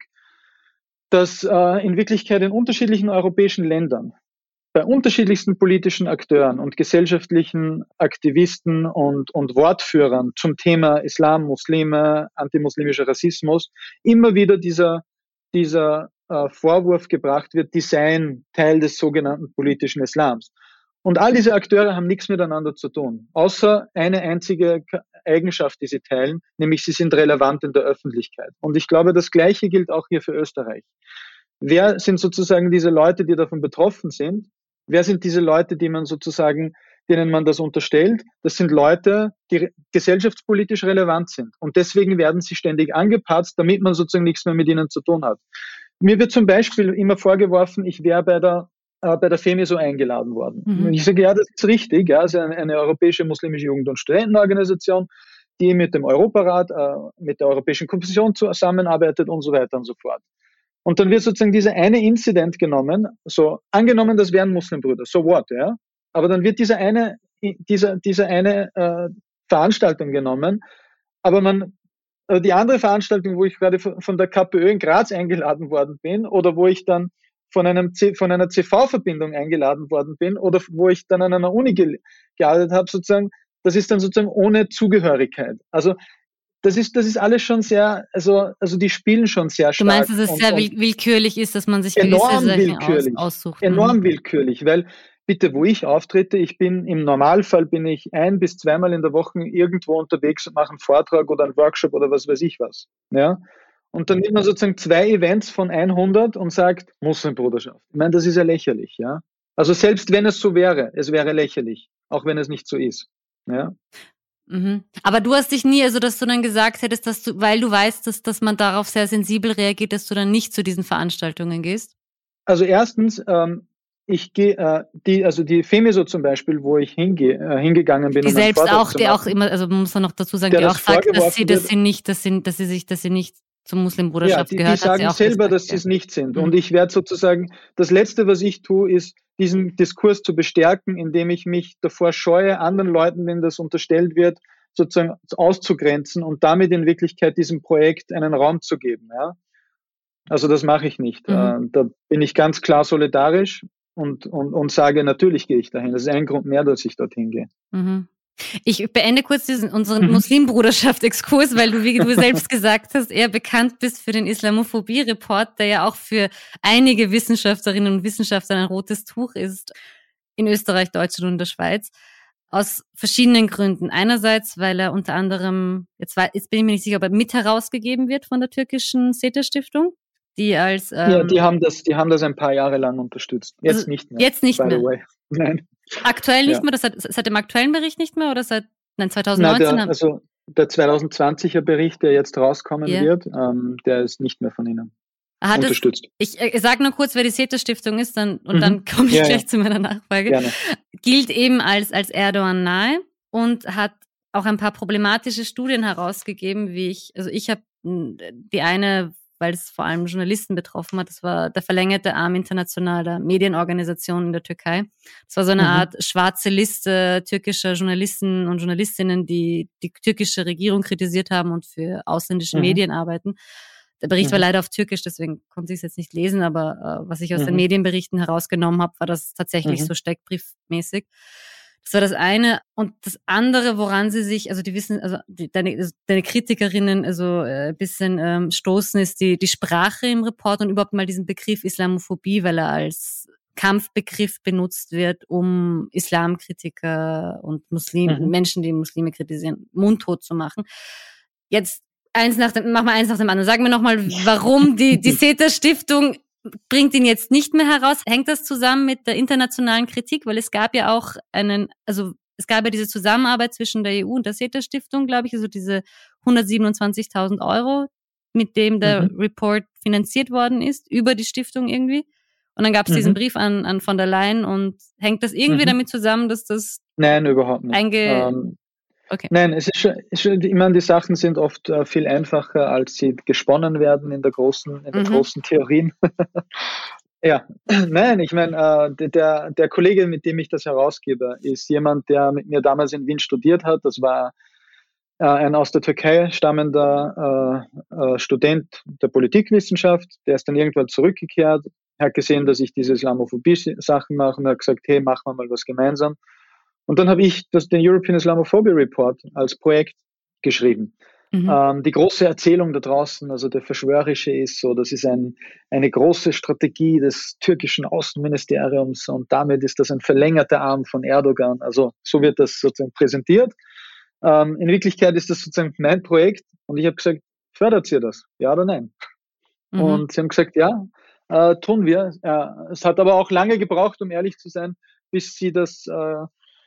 dass äh, in Wirklichkeit in unterschiedlichen europäischen Ländern bei unterschiedlichsten politischen Akteuren und gesellschaftlichen Aktivisten und, und Wortführern zum Thema Islam, Muslime, antimuslimischer Rassismus immer wieder dieser, dieser äh, Vorwurf gebracht wird, die seien Teil des sogenannten politischen Islams. Und all diese Akteure haben nichts miteinander zu tun, außer eine einzige Eigenschaft, die sie teilen, nämlich sie sind relevant in der Öffentlichkeit. Und ich glaube, das Gleiche gilt auch hier für Österreich. wer sind sozusagen diese Leute, die davon betroffen sind? Wer sind diese Leute, die man sozusagen, denen man das unterstellt? Das sind Leute, die gesellschaftspolitisch relevant sind. Und deswegen werden sie ständig angepatzt, damit man sozusagen nichts mehr mit ihnen zu tun hat. Mir wird zum Beispiel immer vorgeworfen, ich wäre bei der, äh, bei der FEMISO eingeladen worden. Mhm. Ich sage, ja, das ist richtig. Ja, es ist eine, eine europäische muslimische Jugend- und Studentenorganisation, die mit dem Europarat, äh, mit der Europäischen Kommission zusammenarbeitet und so weiter und so fort. Und dann wird sozusagen dieser eine Incident genommen, so angenommen, das wären Muslimbrüder, so what, ja. Aber dann wird dieser eine, dieser, dieser eine äh, Veranstaltung genommen, aber man, äh, die andere Veranstaltung, wo ich gerade von der KPÖ in Graz eingeladen worden bin oder wo ich dann von einem C, von einer C V-Verbindung eingeladen worden bin oder wo ich dann an einer Uni ge, gearbeitet habe, sozusagen, das ist dann sozusagen ohne Zugehörigkeit. Also Das ist, das ist alles schon sehr, also, also die spielen schon sehr stark. Du meinst, dass es und, sehr willkürlich ist, dass man sich gewisse Sachen aus, aussucht? Enorm willkürlich, weil bitte, wo ich auftrete, ich bin im Normalfall bin ich ein bis zweimal in der Woche irgendwo unterwegs und mache einen Vortrag oder einen Workshop oder was weiß ich was. Ja? Und dann nimmt man sozusagen zwei Events von hundert und sagt, Muslimbruderschaft. Ich meine, das ist ja lächerlich. Ja? Also selbst wenn es so wäre, es wäre lächerlich, auch wenn es nicht so ist. Ja? Mhm. Aber du hast dich nie, also dass du dann gesagt hättest, dass du, weil du weißt, dass, dass man darauf sehr sensibel reagiert, dass du dann nicht zu diesen Veranstaltungen gehst? Also erstens, ähm, ich gehe, äh, die, also die FEMISO zum Beispiel, wo ich hinge, äh, hingegangen bin. Die um selbst auch, die auch immer, also muss man noch dazu sagen, die auch sagt, dass sie, dass sie nicht, dass sie, dass sie sich, dass sie nicht zur Muslimbruderschaft ja, die, gehört. Die sagen hat sie selber, gesagt, dass sie es ja. nicht sind. Mhm. Und ich werde sozusagen, das Letzte, was ich tue, ist, diesen Diskurs zu bestärken, indem ich mich davor scheue, anderen Leuten, denen das unterstellt wird, sozusagen auszugrenzen und damit in Wirklichkeit diesem Projekt einen Raum zu geben. Ja? Also das mache ich nicht. Mhm. Da bin ich ganz klar solidarisch und, und, und sage, natürlich gehe ich dahin. Das ist ein Grund mehr, dass ich dorthin gehe. Mhm. Ich beende kurz diesen, unseren mhm. Muslimbruderschaft-Exkurs, weil du, wie du selbst gesagt hast, eher bekannt bist für den Islamophobie-Report, der ja auch für einige Wissenschaftlerinnen und Wissenschaftler ein rotes Tuch ist, in Österreich, Deutschland und der Schweiz. Aus verschiedenen Gründen. Einerseits, weil er unter anderem, jetzt, war, jetzt bin ich mir nicht sicher, ob er mit herausgegeben wird von der türkischen SETA-Stiftung, die als... Ähm, ja, die haben, das, die haben das ein paar Jahre lang unterstützt. Jetzt also nicht mehr. Jetzt nicht by mehr. The way. Nein. Aktuell nicht ja. mehr? Das seit, seit dem aktuellen Bericht nicht mehr oder seit nein, zwanzig neunzehn? Nein, der, also der zwanzig zwanziger Bericht, der jetzt rauskommen yeah. wird, ähm, der ist nicht mehr von Ihnen. Hat unterstützt. Es, ich äh, sage nur kurz, wer die SETA-Stiftung ist, dann, und mhm. dann komme ich ja, gleich ja. zu meiner Nachfrage. Gerne. Gilt eben als, als Erdogan nahe und hat auch ein paar problematische Studien herausgegeben, wie ich, also ich habe die eine, weil es vor allem Journalisten betroffen hat, das war der verlängerte Arm internationaler Medienorganisationen in der Türkei. Das war so eine mhm. Art schwarze Liste türkischer Journalisten und Journalistinnen, die die türkische Regierung kritisiert haben und für ausländische mhm. Medien arbeiten. Der Bericht mhm. war leider auf Türkisch, deswegen konnte ich es jetzt nicht lesen, aber äh, was ich aus mhm. den Medienberichten herausgenommen habe, war das tatsächlich mhm. so steckbriefmäßig. Das war das eine. Und das andere, woran sie sich, also die wissen, also die, deine, deine Kritikerinnen also äh, ein bisschen ähm, stoßen, ist die, die Sprache im Report und überhaupt mal diesen Begriff Islamophobie, weil er als Kampfbegriff benutzt wird, um Islamkritiker und Muslim, mhm. Menschen, die Muslime kritisieren, mundtot zu machen. Jetzt Eins nach dem, mach mal eins nach dem anderen. Sag mir nochmal, warum die, die SETA-Stiftung bringt ihn jetzt nicht mehr heraus. Hängt das zusammen mit der internationalen Kritik? Weil es gab ja auch einen, also es gab ja diese Zusammenarbeit zwischen der E U und der SETA-Stiftung, glaube ich, also diese hundertsiebenundzwanzigtausend Euro, mit dem der mhm. Report finanziert worden ist, über die Stiftung irgendwie. Und dann gab es mhm. diesen Brief an, an von der Leyen und hängt das irgendwie mhm. damit zusammen, dass das... Nein, überhaupt nicht. Einge- um Okay. Nein, es ist schon, ist schon, ich meine, die Sachen sind oft äh, viel einfacher, als sie gesponnen werden in der großen, in den mhm. großen Theorien. ja, nein, ich meine, äh, der, der Kollege, mit dem ich das herausgebe, ist jemand, der mit mir damals in Wien studiert hat. Das war äh, ein aus der Türkei stammender äh, äh, Student der Politikwissenschaft. Der ist dann irgendwann zurückgekehrt, hat gesehen, dass ich diese Islamophobie-Sachen mache und hat gesagt, hey, machen wir mal was gemeinsam. Und dann habe ich das, den European Islamophobia Report als Projekt geschrieben. Mhm. Ähm, die große Erzählung da draußen, also der Verschwörerische ist so, das ist ein, eine große Strategie des türkischen Außenministeriums und damit ist das ein verlängerter Arm von Erdogan. Also so wird das sozusagen präsentiert. Ähm, in Wirklichkeit ist das sozusagen mein Projekt und ich habe gesagt, fördert ihr das? Ja oder nein? Mhm. Und sie haben gesagt, ja. äh, tun wir. Äh, es hat aber auch lange gebraucht, um ehrlich zu sein, bis sie das äh,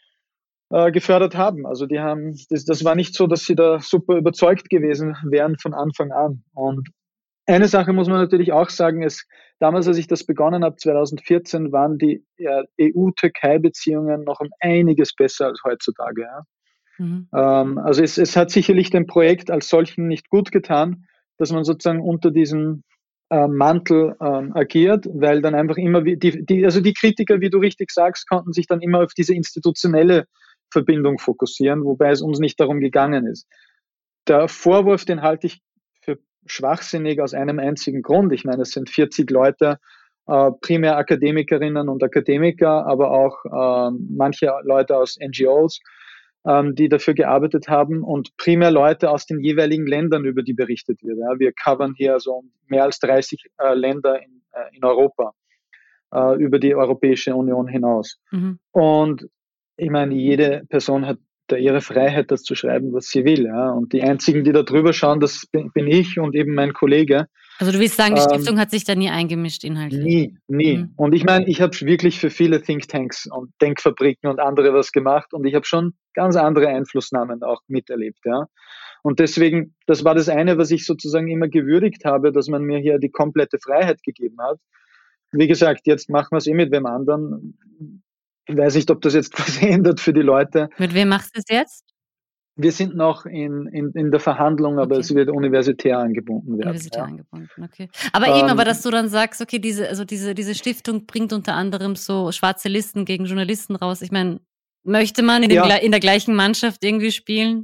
äh, gefördert haben. Also die haben, das, das war nicht so, dass sie da super überzeugt gewesen wären von Anfang an. Und eine Sache muss man natürlich auch sagen, ist, damals, als ich das begonnen habe, zwanzig vierzehn, waren die ja, E U-Türkei-Beziehungen noch um einiges besser als heutzutage. Ja. Mhm. Ähm, also es, es hat sicherlich dem Projekt als solchen nicht gut getan, dass man sozusagen unter diesem äh, Mantel ähm, agiert, weil dann einfach immer, wie, die, die, also die Kritiker, wie du richtig sagst, konnten sich dann immer auf diese institutionelle Verbindung fokussieren, wobei es uns nicht darum gegangen ist. Der Vorwurf, den halte ich für schwachsinnig aus einem einzigen Grund. Ich meine, es sind vierzig Leute, äh, primär Akademikerinnen und Akademiker, aber auch äh, manche Leute aus N G Os, ähm, die dafür gearbeitet haben und primär Leute aus den jeweiligen Ländern, über die berichtet wird. Ja. Wir covern hier so mehr als dreißig äh, Länder in, äh, in Europa, äh, über die Europäische Union hinaus. Mhm. Und ich meine, jede Person hat da ihre Freiheit, das zu schreiben, was sie will. Ja. Und die einzigen, die da drüber schauen, das bin, bin ich und eben mein Kollege. Also du willst sagen, die Stiftung ähm, hat sich da nie eingemischt inhaltlich? Nie, nie. Mhm. Und ich meine, ich habe wirklich für viele Thinktanks und Denkfabriken und andere was gemacht und ich habe schon ganz andere Einflussnahmen auch miterlebt. Ja. Und deswegen, das war das eine, was ich sozusagen immer gewürdigt habe, dass man mir hier die komplette Freiheit gegeben hat. Wie gesagt, jetzt machen wir es eh mit wem anderen. Ich weiß nicht, ob das jetzt was ändert für die Leute. Mit wem machst du es jetzt? Wir sind noch in, in, in der Verhandlung, aber okay. Es wird universitär angebunden werden. Universitär ja. angebunden, okay. Aber ähm, eben, aber dass du dann sagst, okay, diese, also diese, diese Stiftung bringt unter anderem so schwarze Listen gegen Journalisten raus. Ich meine, möchte man in, dem, ja. in der gleichen Mannschaft irgendwie spielen?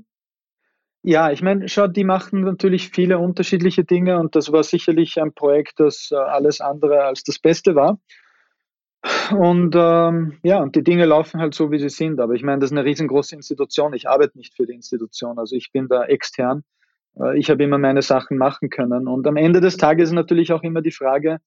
Ja, ich meine, schau, die machen natürlich viele unterschiedliche Dinge und das war sicherlich ein Projekt, das äh, alles andere als das Beste war. Und ähm, ja, und die Dinge laufen halt so, wie sie sind. Aber ich meine, das ist eine riesengroße Institution. Ich arbeite nicht für die Institution, also ich bin da extern. Äh, ich habe immer meine Sachen machen können. Und am Ende des Tages ist natürlich auch immer die Frage,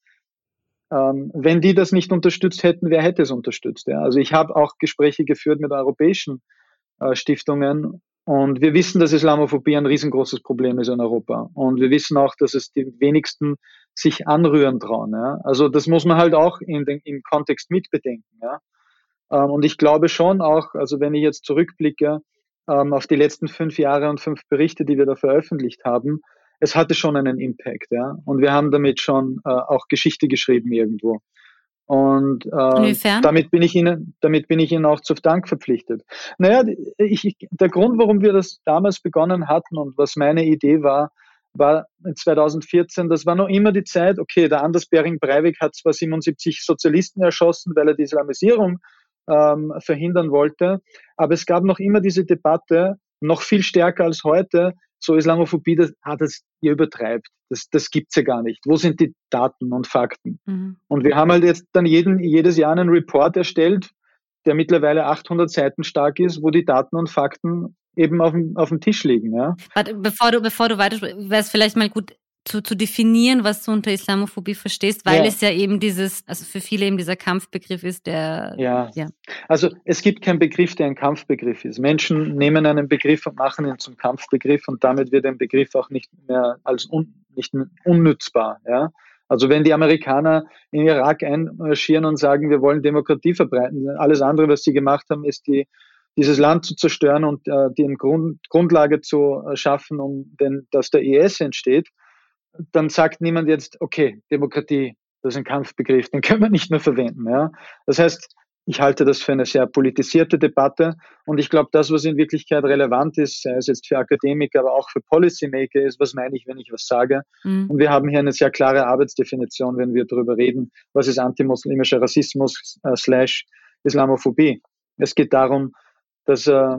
ähm, wenn die das nicht unterstützt hätten, wer hätte es unterstützt? Ja? Also ich habe auch Gespräche geführt mit europäischen äh, Stiftungen. Und wir wissen, dass Islamophobie ein riesengroßes Problem ist in Europa. Und wir wissen auch, dass es die wenigsten sich anrühren trauen. Ja? Also das muss man halt auch in den, im Kontext mitbedenken. Ja? Ähm, und ich glaube schon auch, also wenn ich jetzt zurückblicke ähm, auf die letzten fünf Jahre und fünf Berichte, die wir da veröffentlicht haben, es hatte schon einen Impact. Ja? Und wir haben damit schon äh, auch Geschichte geschrieben irgendwo. Und äh, damit bin ich Ihnen, damit bin ich Ihnen auch zu Dank verpflichtet. Naja, ich, ich, der Grund, warum wir das damals begonnen hatten und was meine Idee war, war zwanzig vierzehn, das war noch immer die Zeit, okay, der Anders Behring Breivik hat zwar siebenundsiebzig Sozialisten erschossen, weil er die Islamisierung ähm, verhindern wollte, aber es gab noch immer diese Debatte, noch viel stärker als heute, so Islamophobie, das, ah, das ihr übertreibt. Das, das gibt's ja gar nicht. Wo sind die Daten und Fakten? Mhm. Und wir haben halt jetzt dann jeden, jedes Jahr einen Report erstellt, der mittlerweile achthundert Seiten stark ist, wo die Daten und Fakten eben auf dem, auf dem Tisch liegen. Ja. Warte, bevor du, bevor du weiter, wäre es vielleicht mal gut zu, zu definieren, was du unter Islamophobie verstehst, weil ja. es ja eben dieses, also für viele eben dieser Kampfbegriff ist, der... Ja. ja, also es gibt keinen Begriff, der ein Kampfbegriff ist. Menschen nehmen einen Begriff und machen ihn zum Kampfbegriff und damit wird ein Begriff auch nicht mehr als un, nicht mehr unnützbar. Ja. Also wenn die Amerikaner in Irak einmarschieren und sagen, wir wollen Demokratie verbreiten, alles andere, was sie gemacht haben, ist die dieses Land zu zerstören und äh, die Grund, Grundlage zu äh, schaffen, um den, dass der I S entsteht, dann sagt niemand jetzt, okay, Demokratie, das ist ein Kampfbegriff, den können wir nicht mehr verwenden. Ja? Das heißt, ich halte das für eine sehr politisierte Debatte und ich glaube, das, was in Wirklichkeit relevant ist, sei es jetzt für Akademiker, aber auch für Policymaker, ist, was meine ich, wenn ich was sage. Mhm. Und wir haben hier eine sehr klare Arbeitsdefinition, wenn wir darüber reden, was ist antimuslimischer Rassismus äh, slash Islamophobie. Es geht darum, dass äh,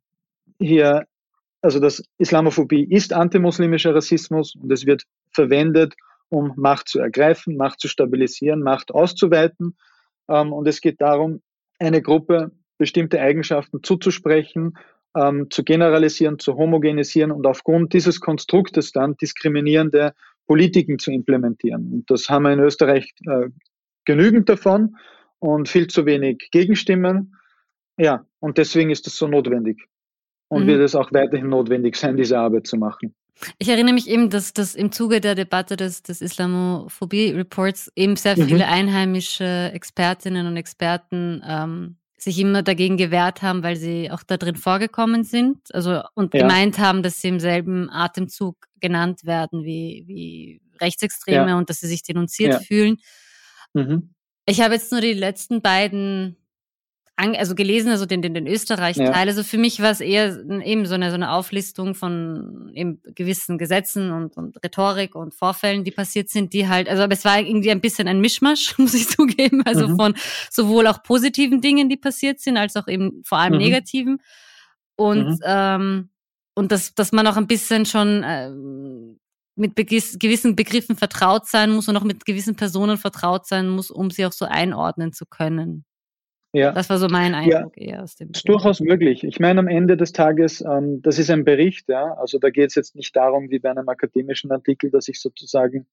hier, also dass Islamophobie ist antimuslimischer Rassismus und es wird verwendet, um Macht zu ergreifen, Macht zu stabilisieren, Macht auszuweiten. Ähm, und es geht darum, eine Gruppe bestimmte Eigenschaften zuzusprechen, ähm, zu generalisieren, zu homogenisieren und aufgrund dieses Konstruktes dann diskriminierende Politiken zu implementieren. Und das haben wir in Österreich äh, genügend davon und viel zu wenig Gegenstimmen. Ja, und deswegen ist es so notwendig. Und mhm. wird es auch weiterhin notwendig sein, diese Arbeit zu machen. Ich erinnere mich eben, dass das im Zuge der Debatte des, des Islamophobie-Reports eben sehr viele mhm. einheimische Expertinnen und Experten ähm, sich immer dagegen gewehrt haben, weil sie auch da drin vorgekommen sind, also und ja. gemeint haben, dass sie im selben Atemzug genannt werden wie, wie Rechtsextreme ja. und dass sie sich denunziert ja. fühlen. Mhm. Ich habe jetzt nur die letzten beiden also gelesen, also den, den, den Österreich-Teil. Ja. Also für mich war es eher eben so eine, so eine Auflistung von eben gewissen Gesetzen und, und Rhetorik und Vorfällen, die passiert sind, die halt, also aber es war irgendwie ein bisschen ein Mischmasch, muss ich zugeben, also mhm. von sowohl auch positiven Dingen, die passiert sind, als auch eben vor allem mhm. negativen. Und, mhm. ähm, und dass, dass man auch ein bisschen schon ähm, mit begis- gewissen Begriffen vertraut sein muss und auch mit gewissen Personen vertraut sein muss, um sie auch so einordnen zu können. Ja. Das war so mein Eindruck ja, eher aus dem. Ist durchaus möglich. Ich meine, am Ende des Tages, ähm, das ist ein Bericht, ja. Also da geht es jetzt nicht darum, wie bei einem akademischen Artikel, dass ich sozusagen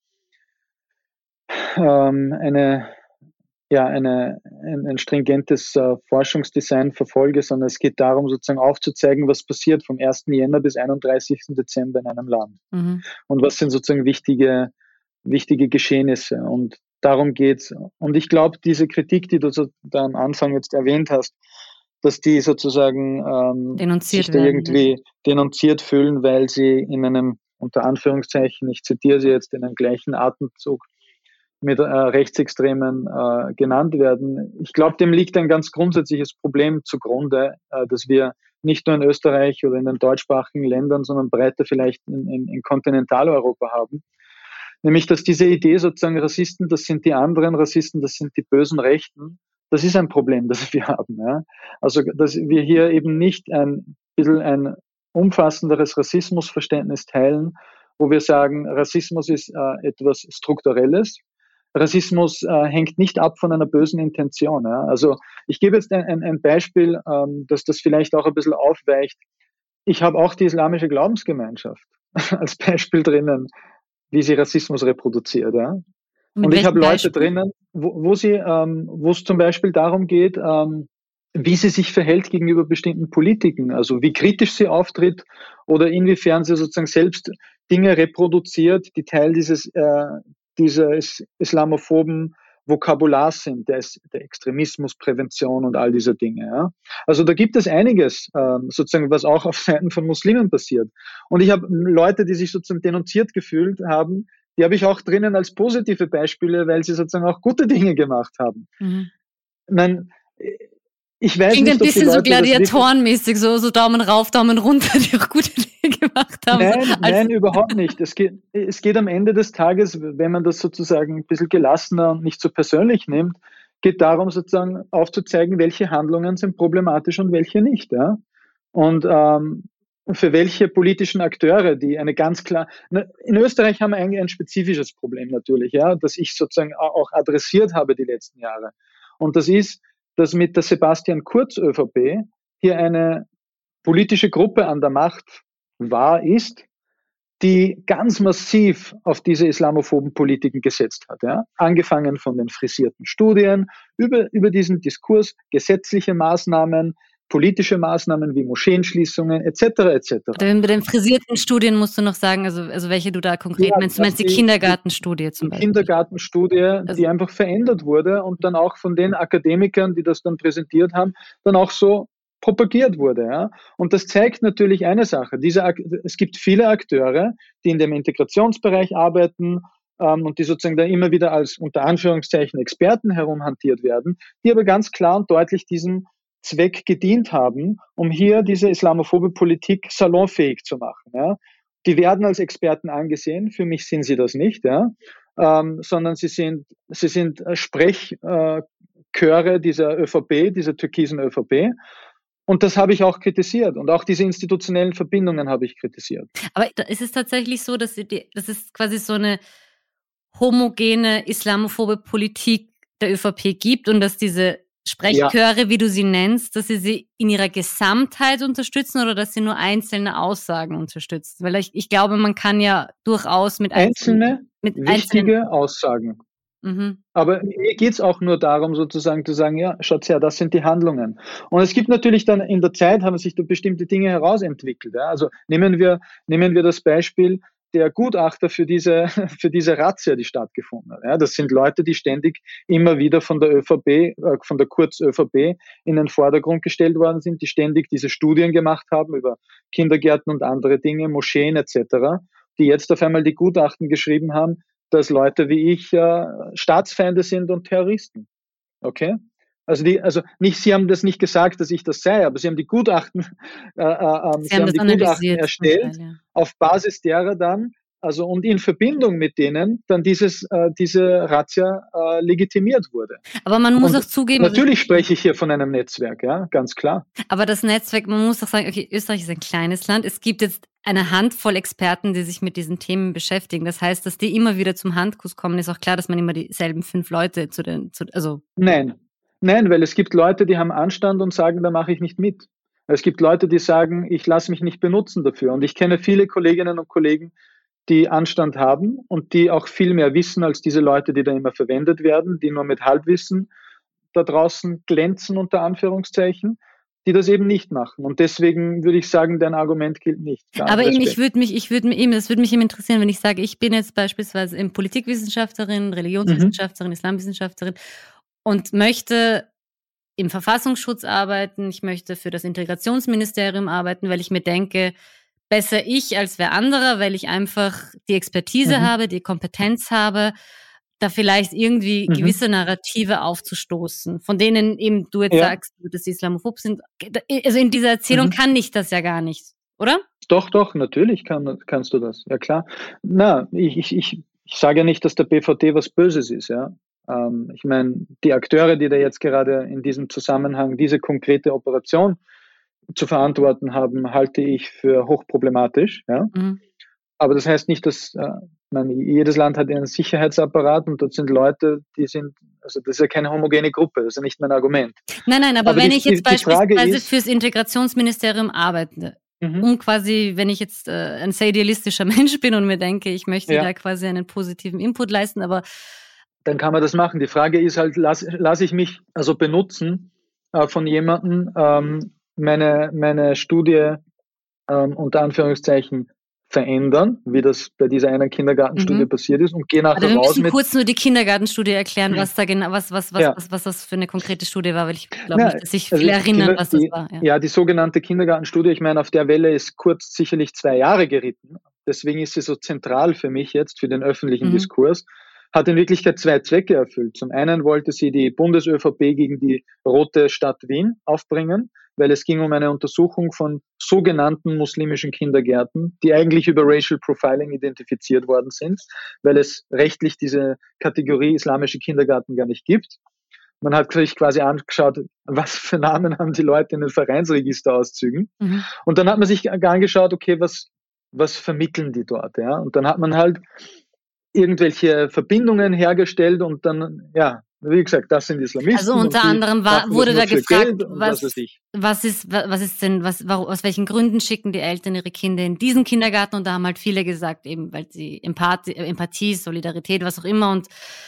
ähm, eine, ja, eine, ein, ein stringentes äh, Forschungsdesign verfolge, sondern es geht darum, sozusagen aufzuzeigen, was passiert vom ersten Jänner bis einunddreißigsten Dezember in einem Land. Mhm. Und was sind sozusagen wichtige, wichtige Geschehnisse. Und darum geht's. Und ich glaube, diese Kritik, die du so da am Anfang jetzt erwähnt hast, dass die sozusagen ähm, denunziert sich da werden, irgendwie ja. denunziert fühlen, weil sie in einem, unter Anführungszeichen, ich zitiere sie jetzt, in einem gleichen Atemzug mit äh, Rechtsextremen äh, genannt werden. Ich glaube, dem liegt ein ganz grundsätzliches Problem zugrunde, äh, dass wir nicht nur in Österreich oder in den deutschsprachigen Ländern, sondern breiter vielleicht in, in, in Kontinentaleuropa haben. Nämlich, dass diese Idee sozusagen Rassisten, das sind die anderen Rassisten, das sind die bösen Rechten, das ist ein Problem, das wir haben. Ja? Also, dass wir hier eben nicht ein bisschen ein umfassenderes Rassismusverständnis teilen, wo wir sagen, Rassismus ist äh, etwas Strukturelles. Rassismus äh, hängt nicht ab von einer bösen Intention. Ja? Also, ich gebe jetzt ein, ein, ein Beispiel, ähm, dass das vielleicht auch ein bisschen aufweicht. Ich habe auch die islamische Glaubensgemeinschaft als Beispiel drinnen, wie sie Rassismus reproduziert. Ja? Und ich habe Leute Beispiel? drinnen, wo, wo sie, ähm, wo es zum Beispiel darum geht, ähm, wie sie sich verhält gegenüber bestimmten Politiken, also wie kritisch sie auftritt oder inwiefern sie sozusagen selbst Dinge reproduziert, die Teil dieses, äh, dieses islamophoben Vokabulars sind, der, ist, der Extremismusprävention und all diese Dinge. Ja. Also da gibt es einiges, ähm, sozusagen, was auch auf Seiten von Muslimen passiert. Und ich habe Leute, die sich sozusagen denunziert gefühlt haben, die habe ich auch drinnen als positive Beispiele, weil sie sozusagen auch gute Dinge gemacht haben. Mhm. Ich meine, ich weiß Klingt nicht, ein bisschen so gladiatorenmäßig, so, so Daumen rauf, Daumen runter, die auch gute Dinge gemacht haben. Nein, also, nein, überhaupt nicht. Es geht, es geht am Ende des Tages, wenn man das sozusagen ein bisschen gelassener und nicht so persönlich nimmt, geht darum, sozusagen aufzuzeigen, welche Handlungen sind problematisch und welche nicht. Ja? Und ähm, für welche politischen Akteure, die eine ganz klar, in Österreich haben wir eigentlich ein spezifisches Problem natürlich, ja, das ich sozusagen auch adressiert habe die letzten Jahre. Und das ist, dass mit der Sebastian Kurz ÖVP hier eine politische Gruppe an der Macht war, ist, die ganz massiv auf diese islamophoben Politiken gesetzt hat. Ja? Angefangen von den frisierten Studien, über, über diesen Diskurs, gesetzliche Maßnahmen, politische Maßnahmen wie Moscheenschließungen et cetera et cetera. Bei den frisierten Studien musst du noch sagen, also, also welche du da konkret ja, meinst. Du meinst die, die Kindergartenstudie zum die Beispiel? Die Kindergartenstudie, also, die einfach verändert wurde und dann auch von den Akademikern, die das dann präsentiert haben, dann auch so propagiert wurde. Ja? Und das zeigt natürlich eine Sache. Diese, es gibt viele Akteure, die in dem Integrationsbereich arbeiten ähm, und die sozusagen da immer wieder als unter Anführungszeichen Experten herumhantiert werden, die aber ganz klar und deutlich diesem Zweck gedient haben, um hier diese islamophobe Politik salonfähig zu machen. Ja. Die werden als Experten angesehen, für mich sind sie das nicht, ja, ähm, sondern sie sind, sie sind Sprechchöre äh, dieser ÖVP, dieser türkisen ÖVP. Und das habe ich auch kritisiert. Und auch diese institutionellen Verbindungen habe ich kritisiert. Aber ist es tatsächlich so, dass, die, dass es quasi so eine homogene islamophobe Politik der ÖVP gibt und dass diese Sprechchöre, ja. wie du sie nennst, dass sie sie in ihrer Gesamtheit unterstützen oder dass sie nur einzelne Aussagen unterstützen? Weil ich, ich glaube, man kann ja durchaus mit einzelne, mit wichtige einzelnen Aussagen Mhm. Aber mir geht es auch nur darum, sozusagen zu sagen, ja, schaut her, das sind die Handlungen. Und es gibt natürlich dann in der Zeit, haben sich da bestimmte Dinge herausentwickelt. Ja. Also nehmen wir, nehmen wir das Beispiel der Gutachter für diese, für diese Razzia, die stattgefunden hat. Ja. Das sind Leute, die ständig immer wieder von der ÖVP, äh, von der Kurz-ÖVP in den Vordergrund gestellt worden sind, die ständig diese Studien gemacht haben über Kindergärten und andere Dinge, Moscheen et cetera, die jetzt auf einmal die Gutachten geschrieben haben, dass Leute wie ich äh, Staatsfeinde sind und Terroristen. Okay? Also, die, also nicht, Sie haben das nicht gesagt, dass ich das sei, aber Sie haben die Gutachten, äh, äh, Sie Sie haben haben das die Gutachten analysiert zum erstellt, Teil, ja. auf Basis derer dann, also und in Verbindung mit denen dann dieses, äh, diese Razzia äh, legitimiert wurde. Aber man muss Und auch zugeben, natürlich spreche ich hier von einem Netzwerk, ja, ganz klar. aber das Netzwerk, man muss auch sagen, okay, Österreich ist ein kleines Land. Es gibt jetzt eine Handvoll Experten, die sich mit diesen Themen beschäftigen. Das heißt, dass die immer wieder zum Handkuss kommen, ist auch klar, dass man immer dieselben fünf Leute zu den, zu, also. Nein, nein, weil es gibt Leute, die haben Anstand und sagen, da mache ich nicht mit. Es gibt Leute, die sagen, ich lasse mich nicht benutzen dafür. Und ich kenne viele Kolleginnen und Kollegen, die Anstand haben und die auch viel mehr wissen als diese Leute, die da immer verwendet werden, die nur mit Halbwissen da draußen glänzen, unter Anführungszeichen, die das eben nicht machen. Und deswegen würde ich sagen, dein Argument gilt nicht. Aber eben, ich würde mich, ich würde mich eben, das würde mich eben interessieren, wenn ich sage, ich bin jetzt beispielsweise eben Politikwissenschaftlerin, Religionswissenschaftlerin, mhm. Islamwissenschaftlerin und möchte im Verfassungsschutz arbeiten, ich möchte für das Integrationsministerium arbeiten, weil ich mir denke, besser ich als wer anderer, weil ich einfach die Expertise mhm. habe, die Kompetenz habe, da vielleicht irgendwie mhm. gewisse Narrative aufzustoßen, von denen eben du jetzt ja. sagst, dass sie islamophob sind. Also in dieser Erzählung mhm. kann ich das ja gar nicht, oder? Doch, doch, natürlich kann, kannst du das, ja klar. Na, ich, ich, ich, ich sage ja nicht, dass der B V D was Böses ist, ja. Ähm, ich meine, die Akteure, die da jetzt gerade in diesem Zusammenhang diese konkrete Operation zu verantworten haben, halte ich für hochproblematisch. Ja? Mhm. Aber das heißt nicht, dass äh, man, jedes Land hat einen Sicherheitsapparat und dort sind Leute, die sind, also das ist ja keine homogene Gruppe, das ist ja nicht mein Argument. Nein, nein, aber, aber wenn die, ich jetzt die, beispielsweise ist, fürs Integrationsministerium arbeite, mhm. um quasi, wenn ich jetzt äh, ein sehr idealistischer Mensch bin und mir denke, ich möchte ja. da quasi einen positiven Input leisten, aber dann kann man das machen. Die Frage ist halt, lasse lass ich mich also benutzen äh, von jemandem, ähm, meine, meine Studie ähm, unter Anführungszeichen verändern, wie das bei dieser einen Kindergartenstudie mhm. passiert ist und gehe nachher also wir raus müssen mit... kurz nur die Kindergartenstudie erklären, was da genau, was, was, was, ja. was, was das für eine konkrete Studie war, weil ich glaube nicht, dass sich viele also erinnern, was das die, war. Ja. ja, die sogenannte Kindergartenstudie, ich meine, auf der Welle ist Kurz sicherlich zwei Jahre geritten. Deswegen ist sie so zentral für mich jetzt, für den öffentlichen mhm. Diskurs. Hat in Wirklichkeit zwei Zwecke erfüllt. Zum einen wollte sie die Bundes-ÖVP gegen die rote Stadt Wien aufbringen, weil es ging um eine Untersuchung von sogenannten muslimischen Kindergärten, die eigentlich über Racial Profiling identifiziert worden sind, weil es rechtlich diese Kategorie islamische Kindergarten gar nicht gibt. Man hat sich quasi angeschaut, was für Namen haben die Leute in den Vereinsregisterauszügen. Mhm. Und dann hat man sich angeschaut, okay, was, was vermitteln die dort? Ja? Und dann hat man halt irgendwelche Verbindungen hergestellt und dann, ja, wie gesagt, das sind Islamisten. Also unter anderem war, wurde da gefragt, was, was, was ist, was ist denn, was, aus welchen Gründen schicken die Eltern ihre Kinder in diesen Kindergarten? Und da haben halt viele gesagt, eben, weil sie Empathie, Empathie, Solidarität, was auch immer, und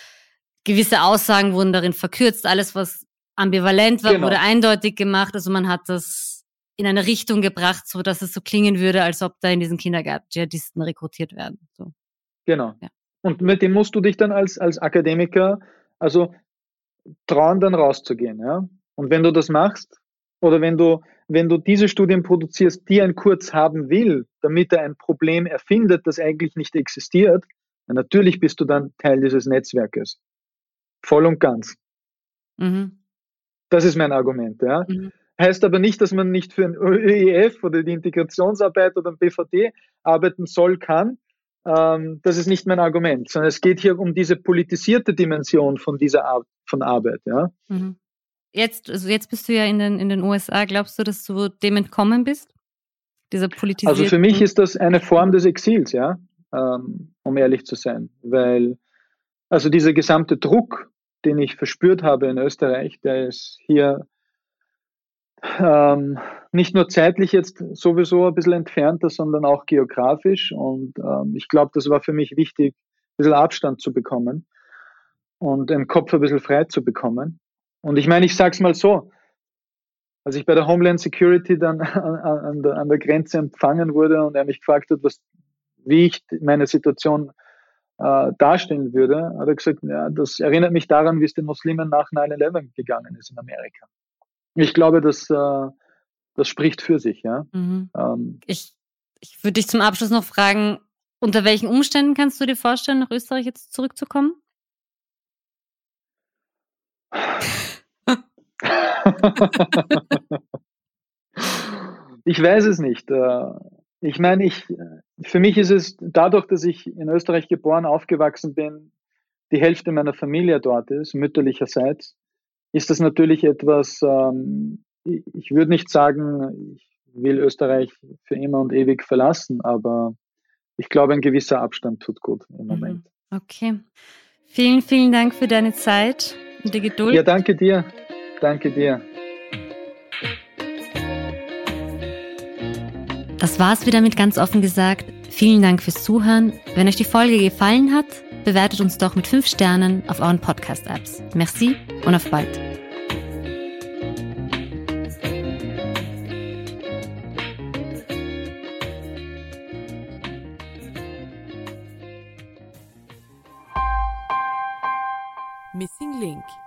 gewisse Aussagen wurden darin verkürzt. Alles, was ambivalent war, genau. wurde eindeutig gemacht. Also man hat das in eine Richtung gebracht, so dass es so klingen würde, als ob da in diesen Kindergarten Dschihadisten rekrutiert werden. So. Genau. Ja. Und mit dem musst du dich dann als, als Akademiker, also trauen, dann rauszugehen. Ja? Und wenn du das machst, oder wenn du, wenn du diese Studien produzierst, die ein Kurz haben will, damit er ein Problem erfindet, das eigentlich nicht existiert, dann natürlich bist du dann Teil dieses Netzwerkes. Voll und ganz. Mhm. Das ist mein Argument. Ja? Mhm. Heißt aber nicht, dass man nicht für ein Ö E F oder die Integrationsarbeit oder ein B V D arbeiten soll, kann. Das ist nicht mein Argument, sondern es geht hier um diese politisierte Dimension von dieser Art von Arbeit. Ja. Mhm. Jetzt, also jetzt bist du ja in den, in den U S A. Glaubst du, dass du dem entkommen bist? Dieser politisierten... Also für mich ist das eine Form des Exils, ja, ähm, um ehrlich zu sein. Weil, also dieser gesamte Druck, den ich verspürt habe in Österreich, der ist hier Ähm, nicht nur zeitlich jetzt sowieso ein bisschen entfernter, sondern auch geografisch. Und ähm, ich glaube, das war für mich wichtig, ein bisschen Abstand zu bekommen. und den Kopf ein bisschen frei zu bekommen. Und ich meine, ich sage es mal so, als ich bei der Homeland Security dann an, an, der, an der Grenze empfangen wurde und er mich gefragt hat, was, wie ich meine Situation äh, darstellen würde, hat er gesagt, ja, das erinnert mich daran, wie es den Muslimen nach nine eleven gegangen ist in Amerika. Ich glaube, das, äh, das spricht für sich. Ja. Mhm. Ähm, ich ich würde dich zum Abschluss noch fragen, unter welchen Umständen kannst du dir vorstellen, nach Österreich jetzt zurückzukommen? Ich weiß es nicht. Ich meine, ich, für mich ist es dadurch, dass ich in Österreich geboren, aufgewachsen bin, die Hälfte meiner Familie dort ist, mütterlicherseits, ist das natürlich etwas, ähm, ich würde nicht sagen, ich will Österreich für immer und ewig verlassen, aber ich glaube, ein gewisser Abstand tut gut im Moment. Okay. Vielen, vielen Dank für deine Zeit und die Geduld. Ja, danke dir. Danke dir. Das war's wieder mit ganz offen gesagt. Vielen Dank fürs Zuhören. Wenn euch die Folge gefallen hat, bewertet uns doch mit fünf Sternen auf euren Podcast-Apps. Merci und auf bald. Missing Link